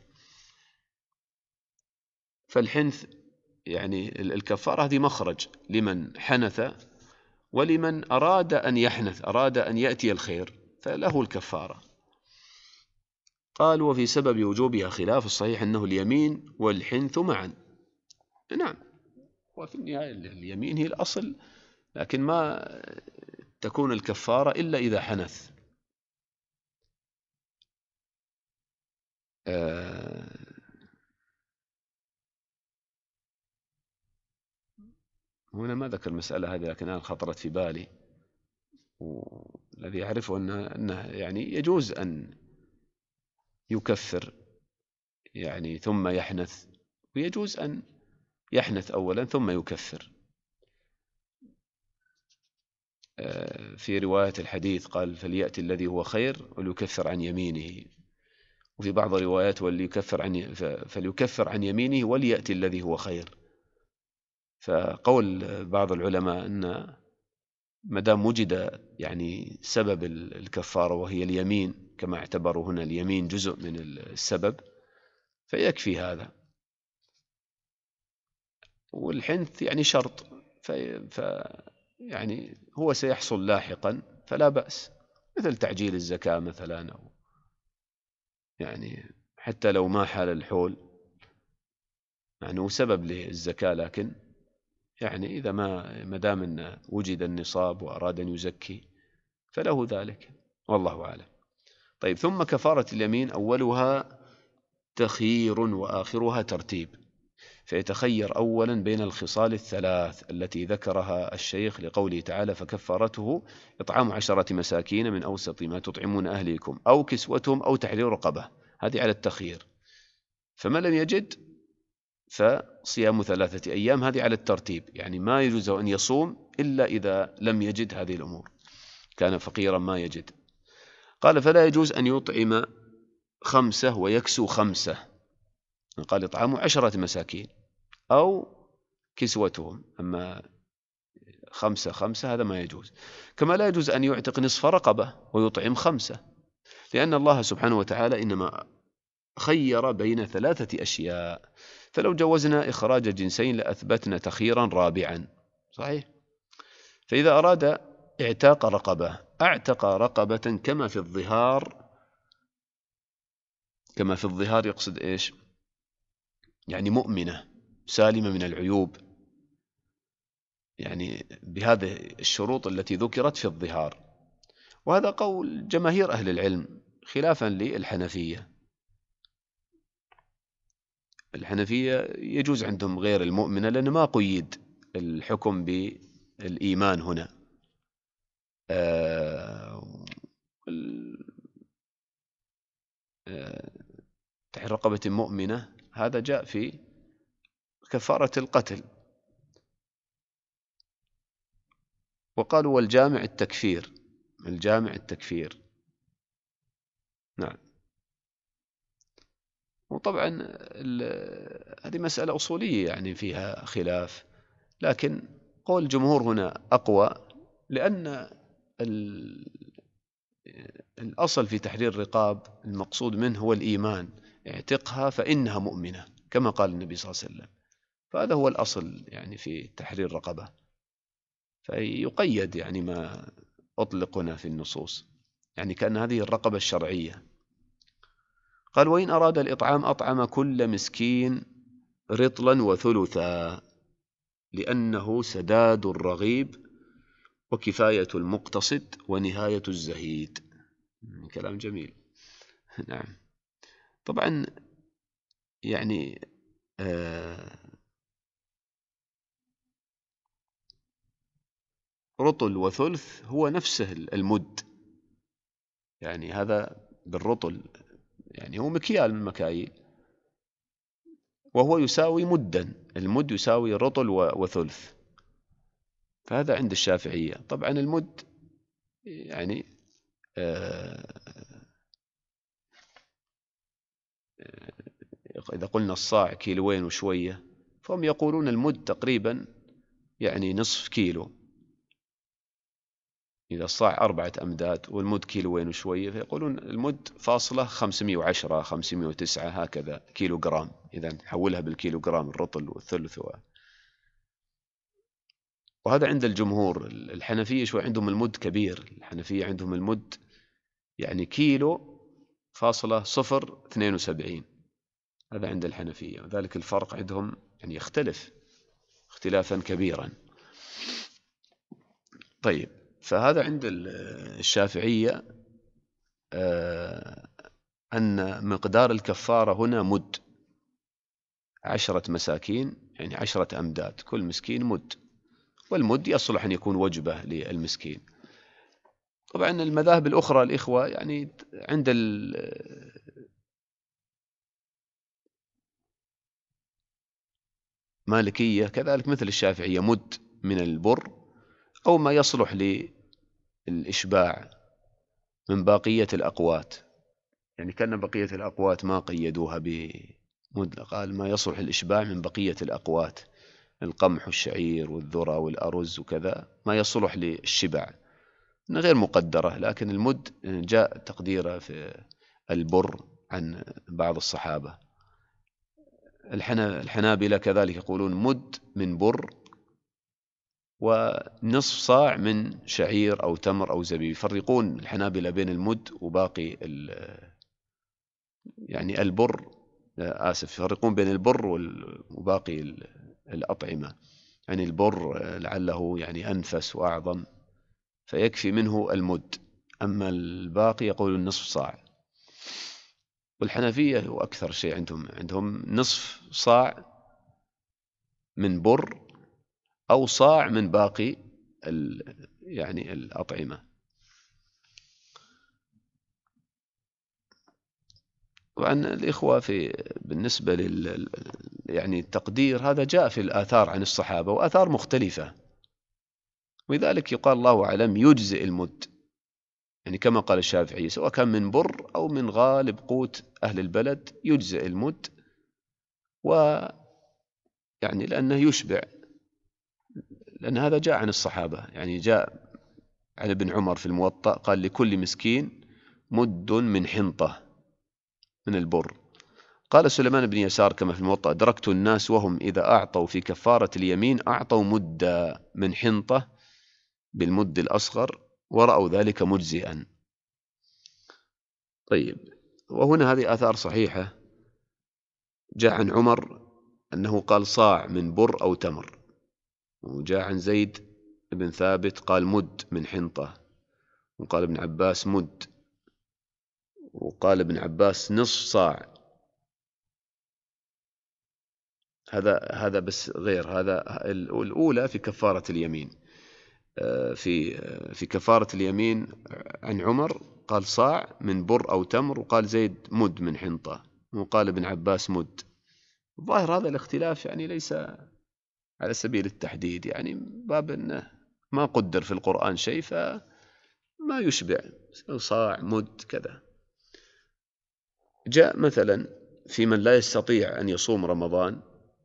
فالحنث يعني الكفارة هذه مخرج لمن حنث، ولمن أراد أن يحنث أراد أن يأتي الخير فله الكفارة. قال وفي سبب وجوبها خلاف، الصحيح أنه اليمين والحنث معا. نعم، وفي النهاية اليمين هي الأصل، لكن ما تكون الكفارة إلا إذا حنث. آه هنا ما ذكر المسألة هذه، لكن أنا خطرت في بالي، والذي أعرفه أنه, أنه يعني يجوز أن يكفر يعني ثم يحنث، ويجوز أن يحنث أولا ثم يكفر. في رواية الحديث قال فليأتي الذي هو خير وليكفر عن يمينه، وفي بعض الروايات وليكفر عن فليكفر عن يمينه وليأتي الذي هو خير. فقول بعض العلماء أن ما دام وجد يعني سبب الكفارة وهي اليمين، كما اعتبروا هنا اليمين جزء من السبب، فيكفي هذا. والحنث يعني شرط، ف يعني هو سيحصل لاحقا فلا بأس، مثل تعجيل الزكاة مثلا، أو يعني حتى لو ما حال الحول يعني هو سبب للزكاة، لكن يعني إذا ما مدام أن وجد النصاب وأراد أن يزكي فله ذلك، والله أعلم. طيب ثم كفارة اليمين أولها تخيير وآخرها ترتيب، فيتخير أولا بين الخصال الثلاث التي ذكرها الشيخ لقوله تعالى فكفارته إطعام عشرة مساكين من أوسط ما تطعمون أهليكم أو كسوتهم أو تحرير رقبة، هذه على التخيير. فمن لم يجد فصيام ثلاثة أيام، هذه على الترتيب، يعني ما يجوز أن يصوم إلا إذا لم يجد هذه الأمور، كان فقيرا ما يجد. قال فلا يجوز أن يطعم خمسة ويكسو خمسة، قال إطعام عشرة مساكين أو كسوتهم، أما خمسة خمسة هذا ما يجوز. كما لا يجوز أن يعتق نصف رقبة ويطعم خمسة، لأن الله سبحانه وتعالى إنما خير بين ثلاثة أشياء، فلو جوزنا إخراج جنسين لأثبتنا تخييرا رابعا، صحيح؟ فإذا أراد اعتاق رقبة اعتق رقبة كما في الظهار، كما في الظهار يقصد إيش؟ يعني مؤمنة سالمة من العيوب، يعني بهذه الشروط التي ذكرت في الظهار. وهذا قول جماهير أهل العلم خلافا للحنفية. الحنفية يجوز عندهم غير المؤمنة، لأن ما قيد الحكم بالإيمان هنا. آه آه تحرير رقبة مؤمنة هذا جاء في كفارة القتل. وقالوا والجامع التكفير، الجامع التكفير. نعم. وطبعا هذه مسألة أصولية يعني فيها خلاف، لكن قول الجمهور هنا أقوى، لأن الأصل في تحرير الرقاب المقصود منه هو الإيمان، اعتقها فإنها مؤمنة كما قال النبي صلى الله عليه وسلم، فهذا هو الأصل يعني في تحرير الرقبة، فيقيد يعني ما أطلق هنا في النصوص، يعني كأن هذه الرقبة الشرعية. قال وإن أراد الإطعام أطعم كل مسكين رطلا وثلثا، لأنه سداد الرغيب وكفاية المقتصد ونهاية الزهيد. كلام جميل. نعم. طبعا يعني آه رطل وثلث هو نفسه المد، يعني هذا بالرطل يعني هو مكيال من مكاييل، وهو يساوي مدا، المد يساوي رطل وثلث، فهذا عند الشافعية. طبعا المد يعني آه إذا قلنا الصاع كيلوين وشوية، فهم يقولون المد تقريبا يعني نصف كيلو، إذا الصاع أربعة أمداد والمد كيلوين وشوية، فيقولون المد فاصلة خمسمائة وعشرة خمسمائة وتسعة هكذا كيلو جرام، إذا نحولها بالكيلو جرام الرطل والثلث و... وهذا عند الجمهور. الحنفية شوي عندهم المد كبير، الحنفية عندهم المد يعني كيلو فاصلة صفر اثنين وسبعين، هذا عند الحنفية، وذلك الفرق عندهم يعني يختلف اختلافا كبيرا. طيب، فهذا عند الشافعية أن مقدار الكفارة هنا مد، عشرة مساكين يعني عشرة أمداد، كل مسكين مد، والمد يصلح أن يكون وجبة للمسكين. طبعا المذاهب الأخرى الإخوة يعني عند المالكية كذلك مثل الشافعية مد من البر أو ما يصلح للإشباع من بقية الأقوات، يعني كان بقية الأقوات ما قيدوها بمد، قال ما يصلح للإشباع من بقية الأقوات، القمح والشعير والذرة والأرز وكذا، ما يصلح للشبع غير مقدرة، لكن المد جاء تقديره في البر عن بعض الصحابة. الحنابلة كذلك يقولون مد من بر ونصف صاع من شعير أو تمر أو زبيب، يفرقون الحنابلة بين المد وباقي يعني البر، آسف يفرقون بين البر وباقي الأطعمة، يعني البر لعله يعني أنفس وأعظم فيكفي منه المد، أما الباقي يقول النصف صاع. والحنفية هو أكثر شيء عندهم، عندهم نصف صاع من بر أو صاع من باقي يعني الأطعمة. طبعا الإخوة في بالنسبة لل يعني التقدير هذا جاء في الآثار عن الصحابة وآثار مختلفة، ولذلك يقال الله أعلم يجزئ المد، يعني كما قال الشافعي سواء كان من بر أو من غالب قوت أهل البلد يجزئ المد، و يعني لأنه يشبع لأن هذا جاء عن الصحابة، يعني جاء عن ابن عمر في الموطأ قال لكل مسكين مد من حنطة من البر. قال سليمان بن يسار كما في الموطأ: أدركت الناس وهم إذا أعطوا في كفارة اليمين أعطوا مدا من حنطة بالمد الأصغر ورأوا ذلك مجزئا. طيب، وهنا هذه آثار صحيحة جاء عن عمر أنه قال صاع من بر أو تمر، وجاء عن زيد بن ثابت قال مد من حنطة، وقال ابن عباس مد، وقال ابن عباس نصف صاع. هذا هذا بس غير هذا. الأولى في كفارة اليمين، في في كفارة اليمين عن عمر قال صاع من بر أو تمر، وقال زيد مد من حنطة، وقال ابن عباس مد. ظاهر هذا الاختلاف يعني ليس على سبيل التحديد، يعني باب أنه ما قدر في القرآن شيء فما يشبع صاع مد كذا. جاء مثلا في من لا يستطيع أن يصوم رمضان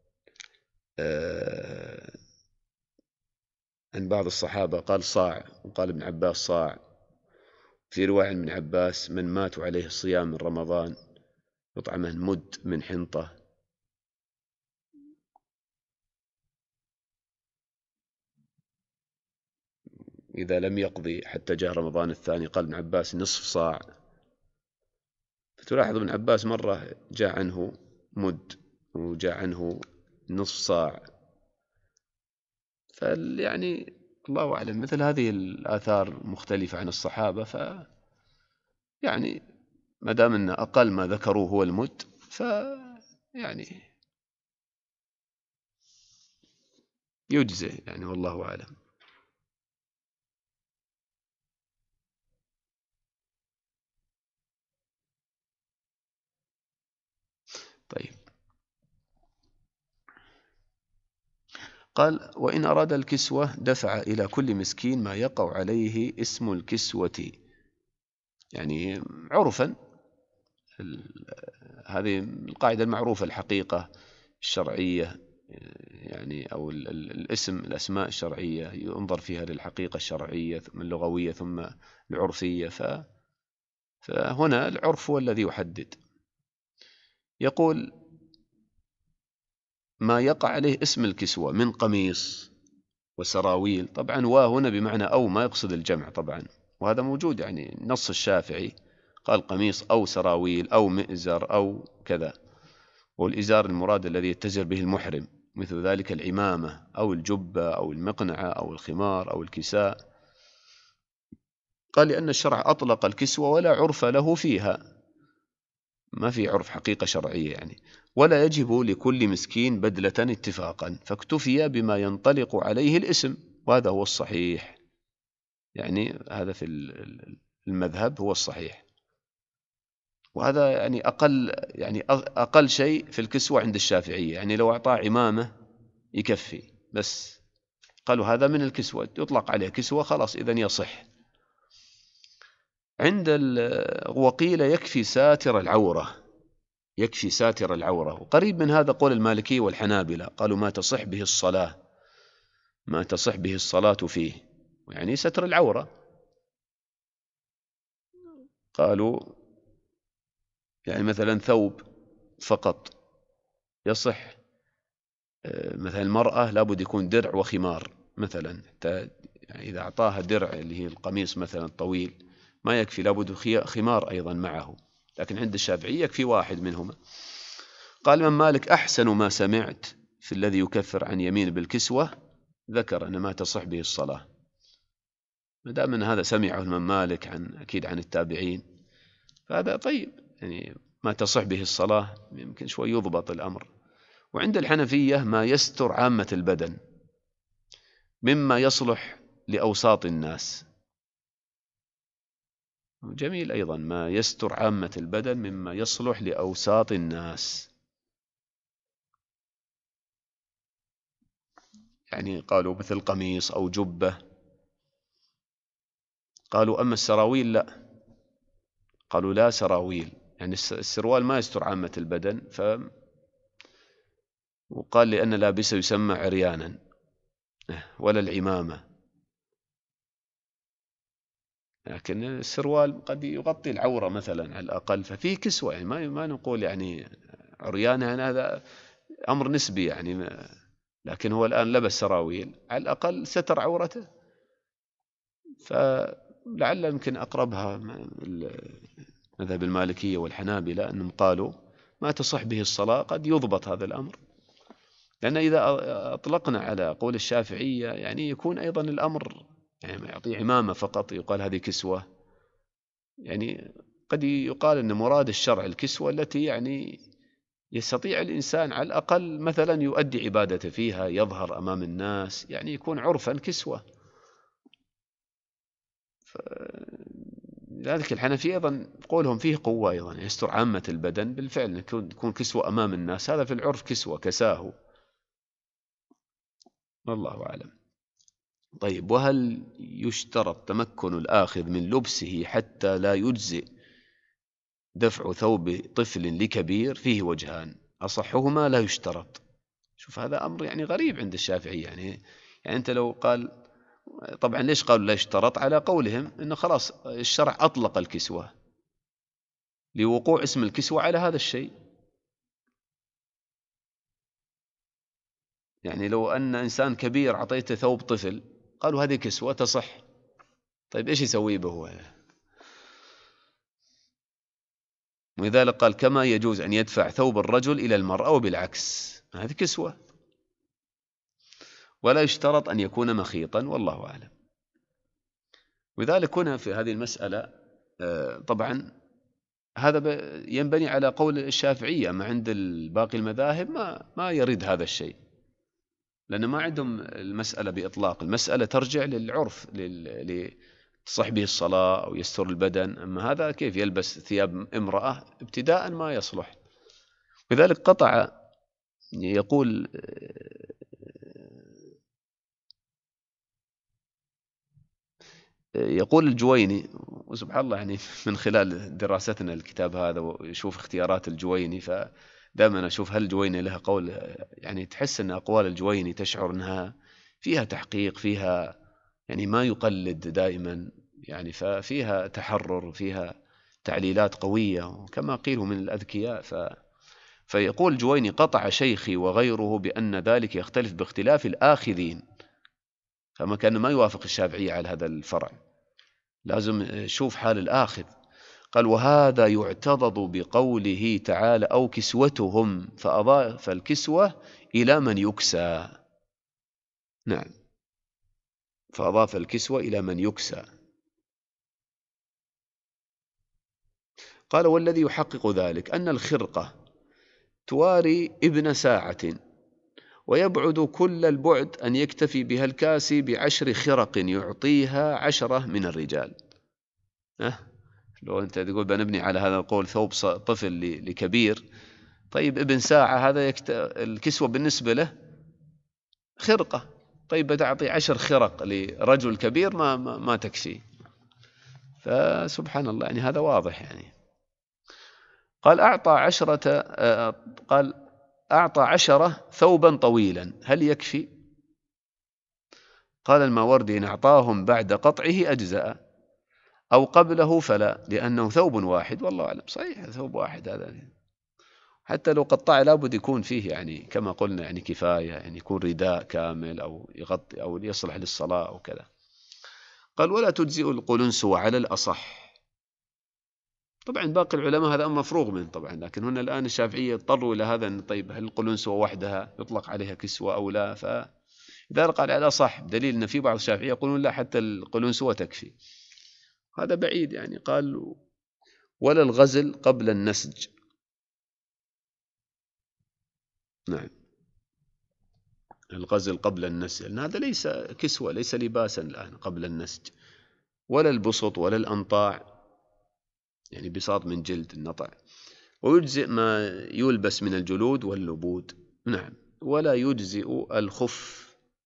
عن بعض الصحابة قال صاع، وقال ابن عباس صاع. في رواية عن ابن عباس: من مات عليه الصيام من رمضان يطعمه مد من حنطة. إذا لم يقضي حتى جاء رمضان الثاني قال ابن عباس نصف صاع. فتلاحظ ابن عباس مرة جاء عنه مد وجاء عنه نصف صاع. فيعني الله أعلم، مثل هذه الآثار مختلفة عن الصحابة، ف يعني ما دام أن أقل ما ذكروه هو المد، فيعني يجزي يعني، والله أعلم. طيب، قال: وإن أراد الكسوة دفع إلى كل مسكين ما يقع عليه اسم الكسوة، يعني عرفا هذه القاعدة المعروفة، الحقيقة الشرعية يعني، أو الاسم الأسماء الشرعية ينظر فيها للحقيقة الشرعية ثم اللغوية ثم العرفية. فهنا العرف هو الذي يحدد. يقول: ما يقع عليه اسم الكسوة من قميص وسراويل. طبعا وهنا بمعنى أو، ما يقصد الجمع طبعا، وهذا موجود يعني نص الشافعي قال قميص أو سراويل أو مئزر أو كذا، والإزار المراد الذي يتزر به المحرم، مثل ذلك العمامة أو الجبة أو المقنعة أو الخمار أو الكساء. قال: لأن الشرع أطلق الكسوة ولا عرف له فيها، ما في عرف حقيقة شرعية يعني، ولا يجب لكل مسكين بدلة اتفاقا، فاكتفي بما ينطلق عليه الاسم، وهذا هو الصحيح. يعني هذا في المذهب هو الصحيح، وهذا يعني أقل يعني أقل شيء في الكسوة عند الشافعية. يعني لو أعطاه عمامة يكفي، بس قالوا هذا من الكسوة يطلق عليه كسوة خلاص، إذن يصح. عند وقيل يكفي ساتر العورة، يكفي ساتر العورة. وقريب من هذا قول المالكي والحنابلة، قالوا ما تصح به الصلاة، ما تصح به الصلاة فيه، يعني ستر العورة. قالوا يعني مثلا ثوب فقط يصح، مثلا المرأة لابد يكون درع وخمار مثلا، يعني إذا أعطاها درع اللي هي القميص مثلا طويل ما يكفي، لابد خمار أيضا معه، لكن عند الشافعية يكفي واحد منهما. قال من مالك: أحسن ما سمعت في الذي يكفر عن يمين بالكسوة، ذكر أن ما تصح به الصلاة. ما دام أن هذا سمعه من مالك عن أكيد عن التابعين، فهذا طيب، يعني ما تصح به الصلاة يمكن شوي يضبط الأمر. وعند الحنفية ما يستر عامة البدن مما يصلح لأوساط الناس، جميل أيضا، ما يستر عامة البدن مما يصلح لأوساط الناس. يعني قالوا مثل قميص أو جبة. قالوا أما السراويل لا، قالوا لا سراويل، يعني السروال ما يستر عامة البدن، ف وقال لأن لابسه يسمى عريانا، ولا العمامة. لكن السروال قد يغطي العورة مثلا على الأقل، ففيه كسوة، يعني ما ما نقول يعني عريان، يعني هذا أمر نسبي يعني. لكن هو الآن لبس سراويل، على الأقل ستر عورته. فلعل يمكن أقربها مذهب المالكية والحنابلة أنهم قالوا ما تصح به الصلاة قد يضبط هذا الأمر، لأن إذا أطلقنا على قول الشافعية يعني يكون أيضا الأمر يعني ما يعطي عمامة فقط يقال هذه كسوة. يعني قد يقال أن مراد الشرع الكسوة التي يعني يستطيع الإنسان على الأقل مثلا يؤدي عبادته فيها، يظهر أمام الناس، يعني يكون عرفا كسوة. لذلك الحنفية أيضا قولهم فيه قوة أيضا، يستر عامة البدن بالفعل، يكون كسوة أمام الناس، هذا في العرف كسوة كساه، والله أعلم. طيب، وهل يشترط تمكن الآخذ من لبسه حتى لا يجزئ دفع ثوب طفل لكبير؟ فيه وجهان، أصحهما لا يشترط. شوف هذا أمر يعني غريب عند الشافعي، يعني يعني أنت لو قال، طبعا ليش قالوا لا يشترط؟ على قولهم إنه خلاص الشرع أطلق الكسوة لوقوع اسم الكسوة على هذا الشيء. يعني لو أن إنسان كبير عطيته ثوب طفل قالوا هذه كسوة تصح، طيب إيش يسوي به هو؟ ولذلك قال كما يجوز أن يدفع ثوب الرجل إلى المرأة وبالعكس، هذه كسوة. ولا يشترط أن يكون مخيطا، والله أعلم. وذلك هنا في هذه المسألة طبعا هذا ينبني على قول الشافعية، أما عند باقي المذاهب ما ما يرد هذا الشيء، لأن ما عندهم المسألة بإطلاق، المسألة ترجع للعرف تصح به الصلاة أو يستر البدن. أما هذا كيف يلبس ثياب امرأة ابتداء ما يصلح. لذلك قطع يقول يقول الجويني، وسبحان الله يعني من خلال دراستنا الكتاب هذا ويشوف اختيارات الجويني، فدائما أشوف هل الجويني لها قول، يعني تحس أن أقوال الجويني تشعر أنها فيها تحقيق، فيها يعني ما يقلد دائما، يعني ففيها تحرر، فيها تعليلات قوية كما قيل من الأذكياء. ف فيقول الجويني قطع شيخي وغيره بأن ذلك يختلف باختلاف الآخذين، فما كان ما يوافق الشافعية على هذا الفرع، لازم شوف حال الآخذ. قال وهذا يعتضد بقوله تعالى أو كسوتهم، فأضاف الكسوة إلى من يكسى. نعم، فأضاف الكسوة إلى من يكسى. قال والذي يحقق ذلك أن الخرقة تواري ابن ساعة، ويبعد كل البعد أن يكتفي بها الكاسي بعشر خرق يعطيها عشرة من الرجال. أه؟ لو أنت تقول بنبني على هذا القول ثوب طفل لكبير، طيب ابن ساعة هذا يكت... الكسوة بالنسبة له خرقة، طيب بتعطي عشر خرق لرجل كبير ما, ما, ما تكفي. فسبحان الله، يعني هذا واضح. يعني قال أعطى عشرة قال أعطى عشرة ثوبا طويلا، هل يكفي؟ قال الماوردي إن أعطاهم بعد قطعه أجزأ، أو قبله فلا، لأنه ثوب واحد. والله أعلم، صحيح ثوب واحد هذا، حتى لو قطع لابد يكون فيه يعني كما قلنا يعني كفاية، يعني يكون رداء كامل أو يغطي أو يصلح للصلاة أو كذا. قال ولا تجزئ القلنسوة على الأصح. طبعا باقي العلماء هذا أمر مفروغ منه طبعا، لكن هنا الآن الشافعية اضطروا إلى هذا، أن طيب هل القلنسوة وحدها يطلق عليها كسوة أو لا؟ فإذا قال على صح، بدليل أن في بعض الشافعية يقولون لا، حتى القلنسوة تكفي، هذا بعيد. يعني قال ولا الغزل قبل النسج. نعم، الغزل قبل النسج، لأن هذا ليس كسوة، ليس لباسا الآن قبل النسج. ولا البسط ولا الأنطاع، يعني بساط من جلد النطع. ويجزئ ما يلبس من الجلود واللبود. نعم، ولا يجزئ الخف.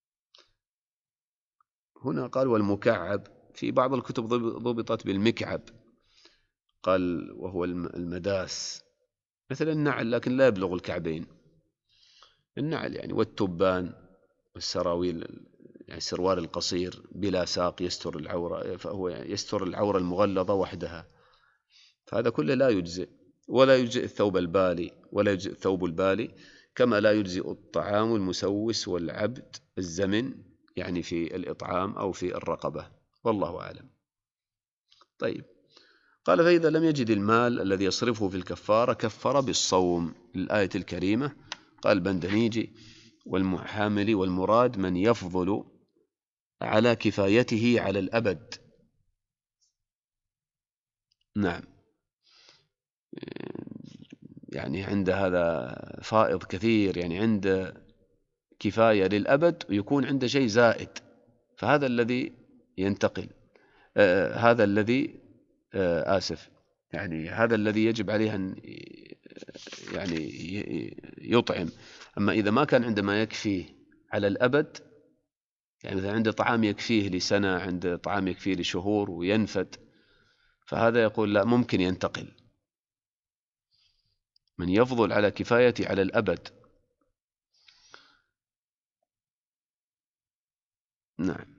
هنا قال والمكعب، في بعض الكتب ضبطت بالمكعب، قال وهو المداس مثل النعل، لكن لا يبلغ الكعبين النعل يعني، والتبان والسراويل يعني السروال القصير بلا ساق يستر العورة، فهو يستر العورة المغلظة وحدها، فهذا كله لا يجزئ. ولا يجزئ الثوب البالي، ولا يجزئ الثوب البالي، كما لا يجزئ الطعام المسوس والعبد الزمن، يعني في الإطعام أو في الرقبة، والله أعلم. طيب، قال فإذا لم يجد المال الذي يصرفه في الكفارة كفر بالصوم، الآية الكريمة. قال بندنيجي والمحامل والمراد من يفضل على كفايته على الأبد. نعم، يعني عند هذا فائض كثير، يعني عند كفاية للأبد ويكون عنده شيء زائد، فهذا الذي ينتقل، آه هذا الذي آه آسف يعني هذا الذي يجب عليه أن يعني يطعم. أما إذا ما كان عنده ما يكفيه على الأبد، يعني مثلا عنده طعام يكفيه لسنة، عنده طعام يكفيه لشهور وينفد، فهذا يقول لا، ممكن ينتقل. من يفضل على كفايتي على الأبد. نعم.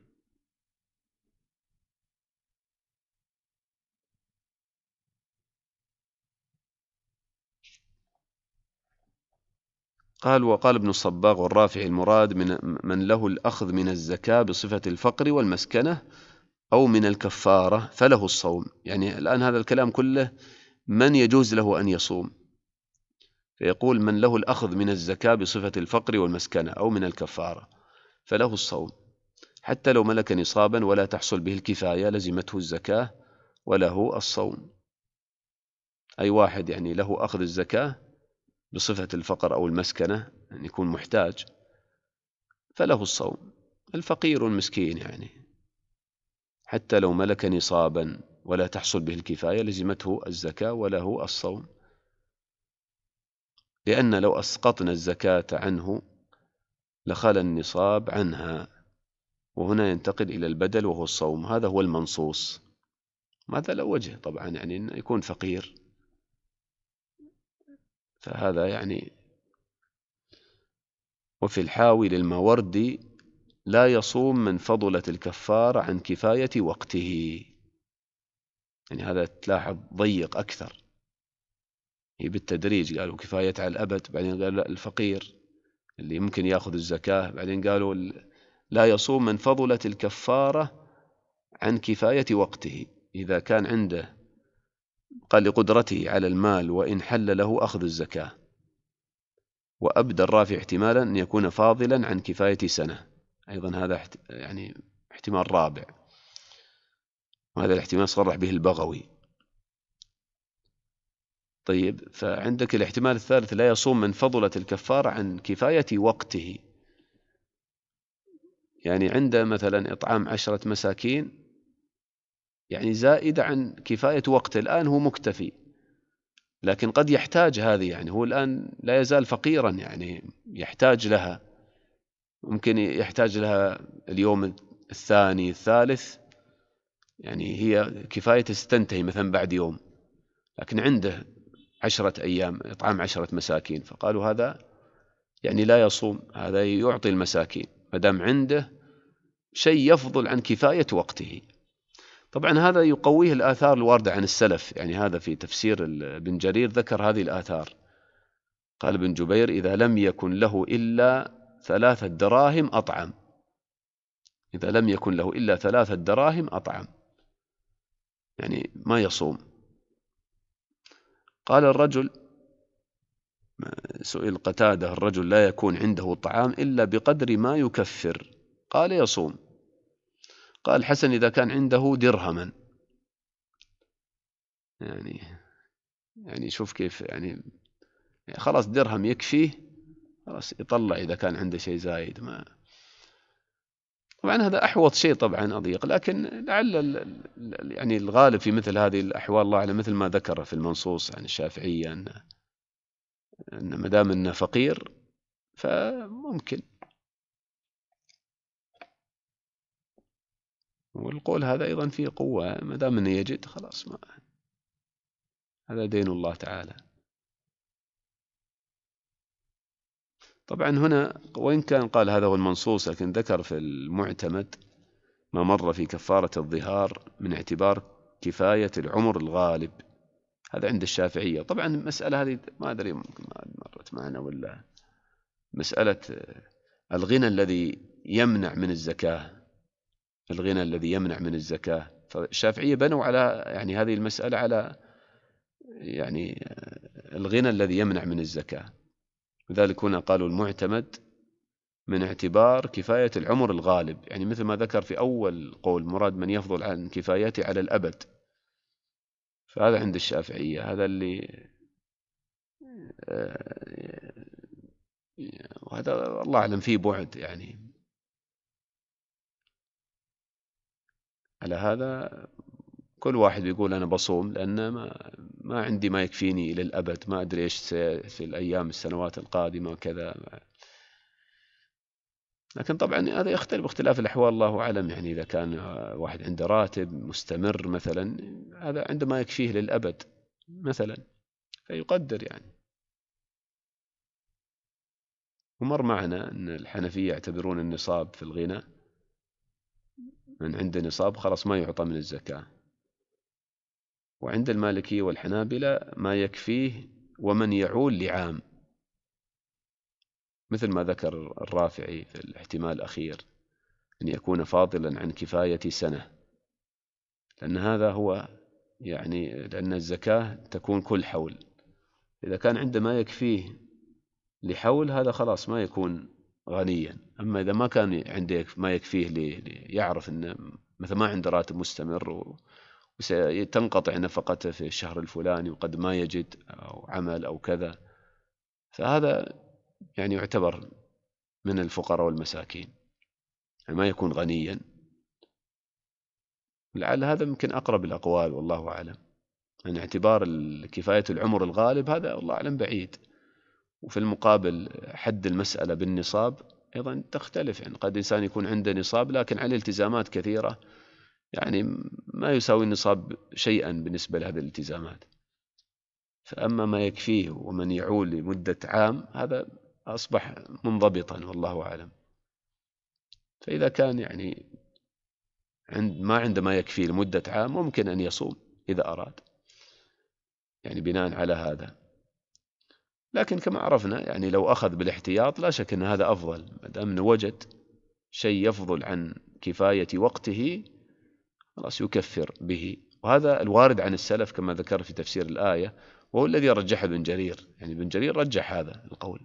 قال وقال ابن الصباغ والرافع المراد من من له الأخذ من الزكاة بصفة الفقر والمسكنة أو من الكفارة فله الصوم. يعني الآن هذا الكلام كله من يجوز له أن يصوم، فيقول من له الأخذ من الزكاة بصفة الفقر والمسكنة أو من الكفارة فله الصوم، حتى لو ملك نصابا ولا تحصل به الكفاية لزمته الزكاة وله الصوم. أي واحد يعني له أخذ الزكاة بصفة الفقر أو المسكنة، أن يكون محتاج، فله الصوم. الفقير المسكين يعني حتى لو ملك نصابا ولا تحصل به الكفاية لزمته الزكاة وله الصوم، لأن لو أسقطنا الزكاة عنه لخل النصاب عنها، وهنا ينتقل إلى البدل وهو الصوم. هذا هو المنصوص. ماذا لو وجه طبعا يعني أن يكون فقير، فهذا يعني. وفي الحاوي للماوردي لا يصوم من فضلت الكفارة عن كفاية وقته. يعني هذا تلاحظ ضيق أكثر، هي بالتدريج، قالوا كفاية على الأبد، بعدين قالوا لا الفقير اللي ممكن يأخذ الزكاة، بعدين قالوا لا يصوم من فضلت الكفارة عن كفاية وقته. إذا كان عنده قال لقدرته على المال وإن حل له أخذ الزكاة. وأبدى الرافع احتمالا أن يكون فاضلا عن كفاية سنة، أيضا هذا يعني احتمال رابع، وهذا الاحتمال صرح به البغوي. طيب، فعندك الاحتمال الثالث لا يصوم من فضلت الكفارة عن كفاية وقته، يعني عنده مثلا إطعام عشرة مساكين يعني زائد عن كفاية وقته، الآن هو مكتفي، لكن قد يحتاج هذه، يعني هو الآن لا يزال فقيرا، يعني يحتاج لها، ممكن يحتاج لها اليوم الثاني الثالث، يعني هي كفاية ستنتهي مثلا بعد يوم، لكن عنده عشرة أيام إطعام عشرة مساكين، فقالوا هذا يعني لا يصوم، هذا يعطي المساكين مدام عنده شيء يفضل عن كفاية وقته. طبعا هذا يقويه الآثار الواردة عن السلف، يعني هذا في تفسير ابن جرير ذكر هذه الآثار. قال ابن جبير إذا لم يكن له إلا ثلاثة دراهم أطعم، إذا لم يكن له إلا ثلاثة دراهم أطعم، يعني ما يصوم. قال الرجل، سئل قتادة، الرجل لا يكون عنده طعام إلا بقدر ما يكفر، قال يصوم. قال حسن إذا كان عنده درهما، يعني يعني شوف كيف، يعني خلاص درهم يكفيه، خلاص يطلع إذا كان عنده شيء زايد. ما طبعا هذا أحوط شيء طبعا أضيق، لكن لعل يعني الغالب في مثل هذه الأحوال الله أعلم، مثل ما ذكر في المنصوص عن الشافعية أن أن ما دام أنه فقير فممكن. والقول هذا أيضا فيه قوة، ما دام أنه يجد خلاص، ما هذا دين الله تعالى. طبعا هنا وإن كان قال هذا هو المنصوص، لكن ذكر في المعتمد ما مر في كفارة الظهار من اعتبار كفاية العمر الغالب. هذا عند الشافعية. طبعا المسألة هذه ما أدري ممكن ما مرت معنا ولا، مسألة الغنى الذي يمنع من الزكاة، الغنى الذي يمنع من الزكاة. فالشافعية بنوا على يعني هذه المسألة على يعني الغنى الذي يمنع من الزكاة، لذلك هنا قالوا المعتمد من اعتبار كفاية العمر الغالب، يعني مثل ما ذكر في أول قول مراد من يفضل عن كفايته على الأبد. فهذا عند الشافعية، هذا اللي وهذا الله أعلم فيه بعد يعني على هذا. كل واحد بيقول أنا بصوم لأن ما, ما عندي ما يكفيني إلى الأبد، ما أدري إيش في الأيام السنوات القادمة وكذا. لكن طبعا هذا يختلف باختلاف الأحوال، الله أعلم. يعني إذا كان واحد عنده راتب مستمر مثلا، هذا عنده ما يكفيه للأبد مثلا، فيقدر يعني. ومر معنا أن الحنفية يعتبرون النصاب في الغنى، من عنده نصاب خلاص ما يعطى من الزكاة. وعند المالكية والحنابلة ما يكفيه ومن يعول لعام، مثل ما ذكر الرافعي في الاحتمال الأخير أن يكون فاضلا عن كفاية سنة، لأن هذا هو يعني لأن الزكاة تكون كل حول. إذا كان عنده ما يكفيه لحول هذا خلاص ما يكون غنيا. أما إذا ما كان عنده ما يكفيه ليعرف أنه مثل ما عنده راتب مستمر وستنقطع نفقته في الشهر الفلاني وقد ما يجد أو عمل أو كذا، فهذا يعني يعتبر من الفقراء والمساكين، يعني ما يكون غنيا. لعل هذا يمكن أقرب الأقوال والله أعلم، يعني اعتبار كفاية العمر الغالب هذا والله أعلم بعيد. وفي المقابل حد المسألة بالنصاب أيضا تختلف، يعني قد إنسان يكون عنده نصاب لكن عليه التزامات كثيرة، يعني ما يساوي النصاب شيئا بالنسبة لهذه الالتزامات. فأما ما يكفيه ومن يعول لمدة عام هذا أصبح منضبطا والله أعلم. فإذا كان يعني عند ما عنده ما يكفيه لمدة عام ممكن أن يصوم إذا أراد، يعني بناء على هذا. لكن كما عرفنا يعني لو أخذ بالاحتياط لا شك أن هذا أفضل، ما دام وجد شيء يفضل عن كفاية وقته خلاص يكفر به. وهذا الوارد عن السلف كما ذكر في تفسير الآية، وهو الذي رجح ابن جرير، يعني ابن جرير رجح هذا القول.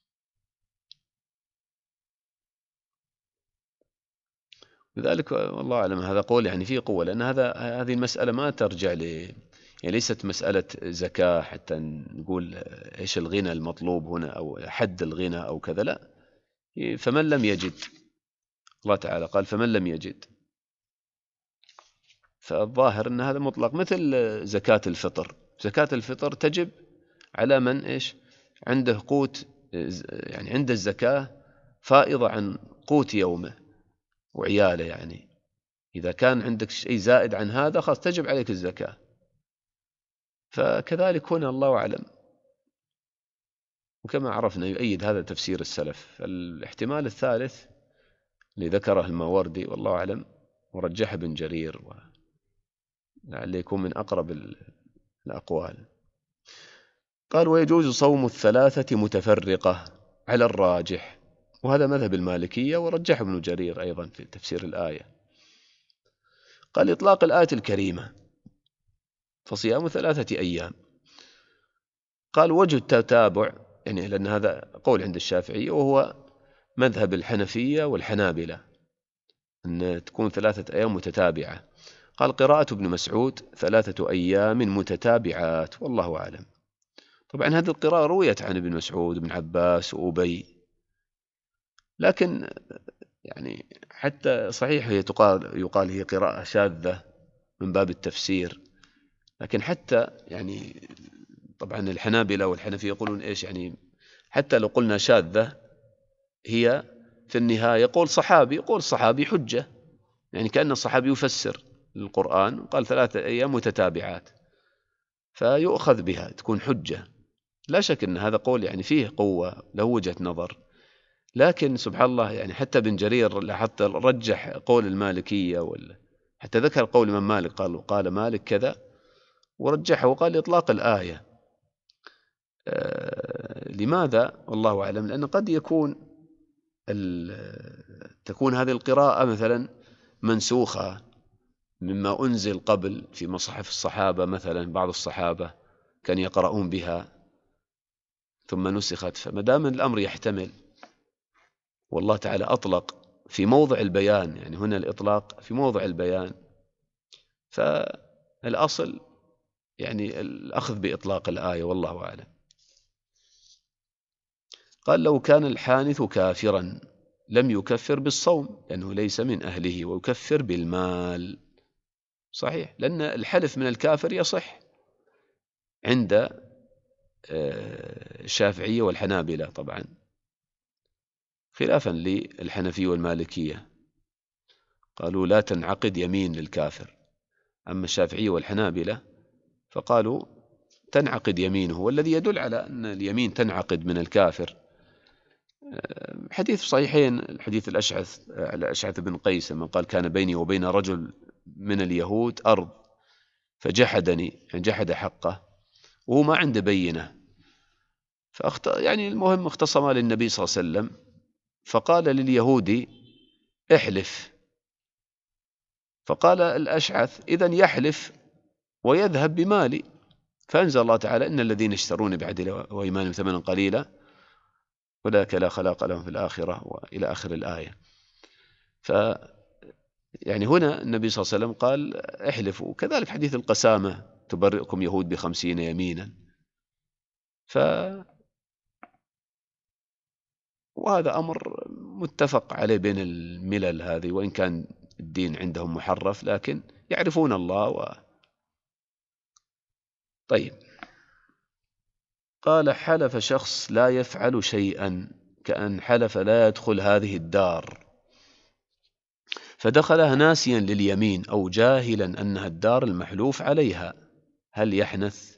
لذلك والله أعلم هذا قول يعني فيه قوة، لأن هذا هذه المسألة ما ترجع ل يعني ليست مسألة زكاة حتى نقول إيش الغنى المطلوب هنا أو حد الغنى أو كذا، لا. فمن لم يجد، الله تعالى قال فمن لم يجد، فالظاهر أن هذا مطلق. مثل زكاة الفطر، زكاة الفطر تجب على من إيش عنده قوت، يعني عنده الزكاة فائضة عن قوت يومه وعياله، يعني إذا كان عندك شيء زائد عن هذا خلاص تجب عليك الزكاة. فكذلك هنا الله أعلم، وكما عرفنا يؤيد هذا تفسير السلف. الاحتمال الثالث اللي ذكره الماوردي والله أعلم ورجح ابن جرير ولعل يكون من أقرب الأقوال، قال ويجوز صوم الثلاثة متفرقة على الراجح، وهذا مذهب المالكية ورجح ابن جرير أيضا في تفسير الآية. قال إطلاق الآية الكريمة فصيام ثلاثة أيام، قال وجه التتابع، يعني لأن هذا قول عند الشافعية وهو مذهب الحنفية والحنابلة أن تكون ثلاثة أيام متتابعة. قال قراءة ابن مسعود ثلاثة أيام متتابعات والله أعلم. طبعا هذه القراءة رويت عن ابن مسعود وابن عباس وأبي، لكن يعني حتى صحيح هي تقال يقال هي قراءة شاذة من باب التفسير، لكن حتى يعني طبعا الحنابلة والحنفية يقولون إيش، يعني حتى لو قلنا شاذة هي في النهاية يقول صحابي، يقول صحابي حجة، يعني كأن الصحابي يفسر القرآن وقال ثلاثة أيام متتابعات فيؤخذ بها تكون حجة. لا شك أن هذا قول يعني فيه قوة له وجهة نظر، لكن سبحان الله يعني حتى ابن جرير حتى رجح قول المالكية، ولا حتى ذكر قول من مالك، قال قال مالك كذا ورجحه وقال إطلاق الآية. آه لماذا؟ والله أعلم. لأن قد يكون تكون هذه القراءة مثلا منسوخة مما أنزل قبل في مصحف الصحابة، مثلا بعض الصحابة كان يقرؤون بها ثم نسخت. فما دام الأمر يحتمل والله تعالى أطلق في موضع البيان، يعني هنا الإطلاق في موضع البيان، فالأصل يعني الأخذ بإطلاق الآية والله أعلم. قال لو كان الحانث كافرا لم يكفر بالصوم لأنه ليس من أهله، ويكفر بالمال. صحيح، لأن الحلف من الكافر يصح عند الشافعية والحنابلة طبعا، خلافا للحنفية والمالكية، قالوا لا تنعقد يمين للكافر. أما الشافعية والحنابلة فقالوا تنعقد يمينه، والذي يدل على أن اليمين تنعقد من الكافر حديث صحيحين، الحديث الأشعث الأشعث بن قيس من قال كان بيني وبين رجل من اليهود أرض فجحدني، يعني جحد حقه وهو ما عنده بينة، فأخت... يعني المهم اختصم للنبي صلى الله عليه وسلم، فقال لليهودي احلف، فقال الأشعث إذن يحلف ويذهب بمالي، فأنزل الله تعالى إن الذين يشترون بعهد وإيمانهم ثمنا قليلا أولئك لا خلاق لهم في الآخرة، وإلى آخر الآية. ف يعني هنا النبي صلى الله عليه وسلم قال احلفوا. كذلك حديث القسامة تبرئكم يهود بخمسين يمينا. ف وهذا أمر متفق عليه بين الملل هذه، وإن كان الدين عندهم محرف لكن يعرفون الله و... طيب. قال حلف شخص لا يفعل شيئا كأن حلف لا يدخل هذه الدار، فدخلها ناسيا لليمين أو جاهلا أنها الدار المحلوف عليها، هل يحنث؟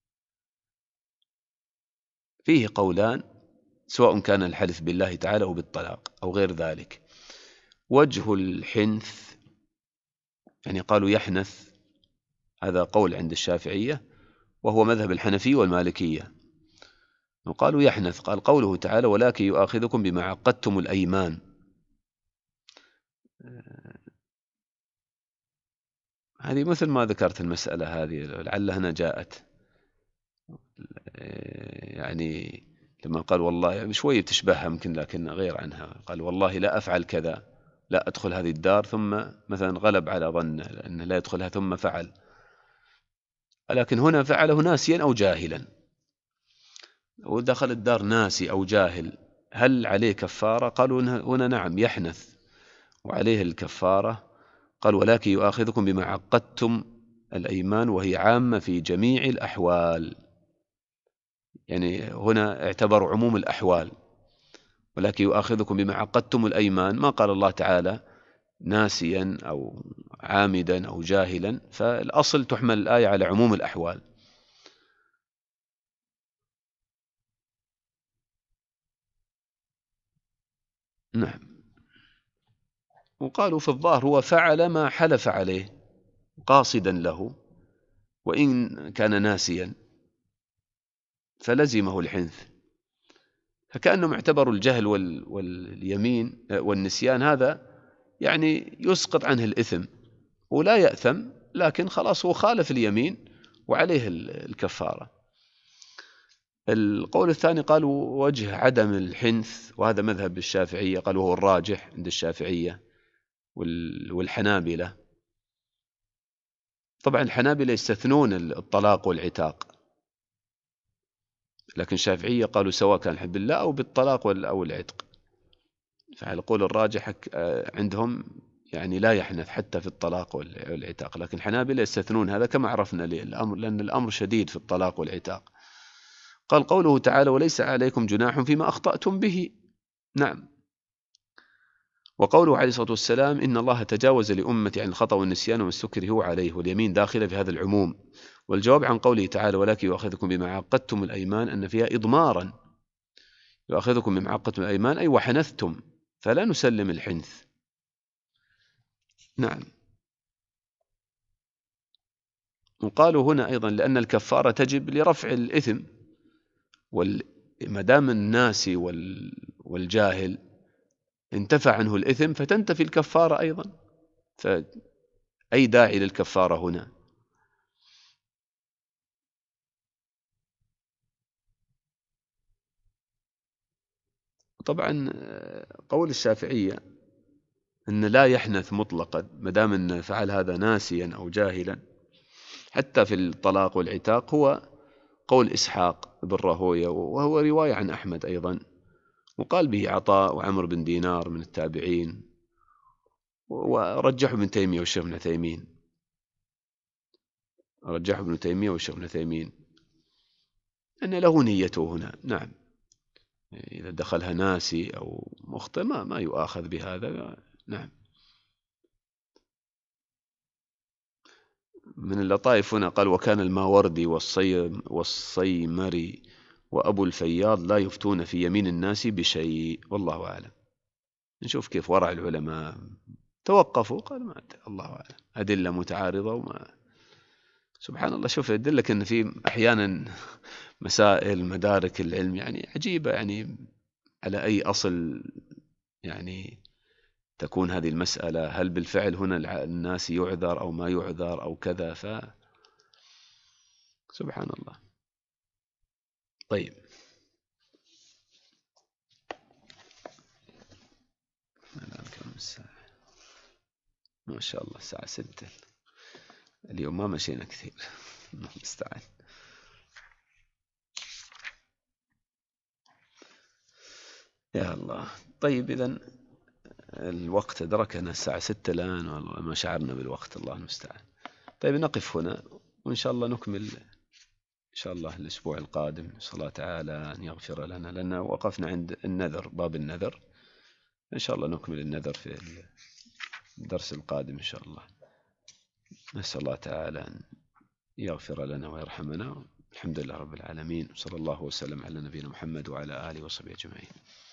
فيه قولان، سواء كان الحلف بالله تعالى أو بالطلاق أو غير ذلك. وجه الحنث يعني قالوا يحنث، هذا قول عند الشافعية وهو مذهب الحنفي والمالكية، وقالوا يحنث. قال قوله تعالى ولكن يؤاخذكم بما عقدتم الأيمان، هذه مثل ما ذكرت المسألة هذه، لعل هنا جاءت يعني لما قال والله شوية تشبهها يمكن لكن غير عنها، قال والله لا أفعل كذا، لا أدخل هذه الدار، ثم مثلا غلب على ظنه أنه لا يدخلها ثم فعل، لكن هنا فعله ناسيا أو جاهلا. ودخل الدار ناسي أو جاهل، هل عليه كفارة؟ قالوا هنا نعم يحنث وعليه الكفارة. قال ولكن يؤاخذكم بما عقدتم الأيمان، وهي عامة في جميع الأحوال، يعني هنا اعتبروا عموم الأحوال، ولكن يؤاخذكم بما عقدتم الأيمان، ما قال الله تعالى ناسيا أو عامدا أو جاهلا، فالأصل تحمل الآية على عموم الأحوال. نعم. وقالوا في الظاهر هو فعل ما حلف عليه قاصدا له، وإن كان ناسيا فلزمه الحنث، فكأنهم اعتبروا الجهل وال واليمين والنسيان هذا يعني يسقط عنه الإثم ولا يأثم، لكن خلاص هو خالف اليمين وعليه الكفارة. القول الثاني قالوا وجه عدم الحنث، وهذا مذهب الشافعية، قالوا هو الراجح عند الشافعية والحنابلة. طبعا الحنابلة يستثنون الطلاق والعتاق، لكن الشافعية قالوا سواء كان حب الله أو بالطلاق أو العتق، فعلى القول الراجح عندهم يعني لا يحنث حتى في الطلاق والعتاق، لكن الحنابلة يستثنون هذا كما عرفنا الأمر، لأن الأمر شديد في الطلاق والعتاق. قال قوله تعالى وليس عليكم جناح فيما أخطأتم به، نعم. وقوله عليه الصلاة والسلام إن الله تجاوز لأمتي عن الخطأ والنسيان وما استكرهوا عليه، واليمين داخلة في هذا العموم. والجواب عن قوله تعالى ولكن يؤاخذكم بما عقدتم الأيمان أن فيها إضمارا، يؤاخذكم بما عقدتم الأيمان أي وحنثتم، فلا نسلم الحنث. نعم. وقالوا هنا أيضا لأن الكفارة تجب لرفع الإثم، وما دام الناسي والجاهل انتفع عنه الإثم فتنتفي الكفارة أيضا، فأي داعي للكفارة هنا. طبعا قول الشافعية أن لا يحنث مطلقا ما دام أن فعل هذا ناسيا أو جاهلا، حتى في الطلاق والعتاق، هو قول إسحاق بن راهويه، وهو رواية عن أحمد أيضا، وقال به عطاء وعمر بن دينار من التابعين، ورجحه ابن تيمية والشيخ ابن عثيمين، رجحه ابن تيمية والشيخ ابن عثيمين أن له نيته هنا. نعم، إذا دخلها ناسي أو مخطئ ما ما يؤاخذ بهذا. نعم. من اللطائف هنا قال وكان الماوردي والصيم والصيمري وأبو الفياض لا يفتون في يمين الناس بشيء، والله أعلم. نشوف كيف ورع العلماء، توقفوا قال ما أدري، الله أعلم، أدلة متعارضة وما سبحان الله. شوف يدلك أن في أحيانا مسائل مدارك العلم يعني عجيبة، يعني على أي أصل يعني تكون هذه المسألة، هل بالفعل هنا الناس يعذر أو ما يعذر أو كذا، ف سبحان الله. طيب، الآن كم الساعة؟ ما شاء الله الساعة ستة. اليوم ما مشينا كثير. الله المستعان. يا الله. طيب إذن الوقت أدركنا الساعة ستة الآن، والله ما شعرنا بالوقت، الله المستعان. طيب نقف هنا، وإن شاء الله نكمل إن شاء الله الأسبوع القادم، نسأل الله تعالى أن يغفر لنا، لأن وقفنا عند النذر، باب النذر، إن شاء الله نكمل النذر في الدرس القادم إن شاء الله. نسأل الله تعالى أن يغفر لنا ويرحمنا. الحمد لله رب العالمين، صلى الله وسلم على نبينا محمد وعلى آله وصحبه أجمعين.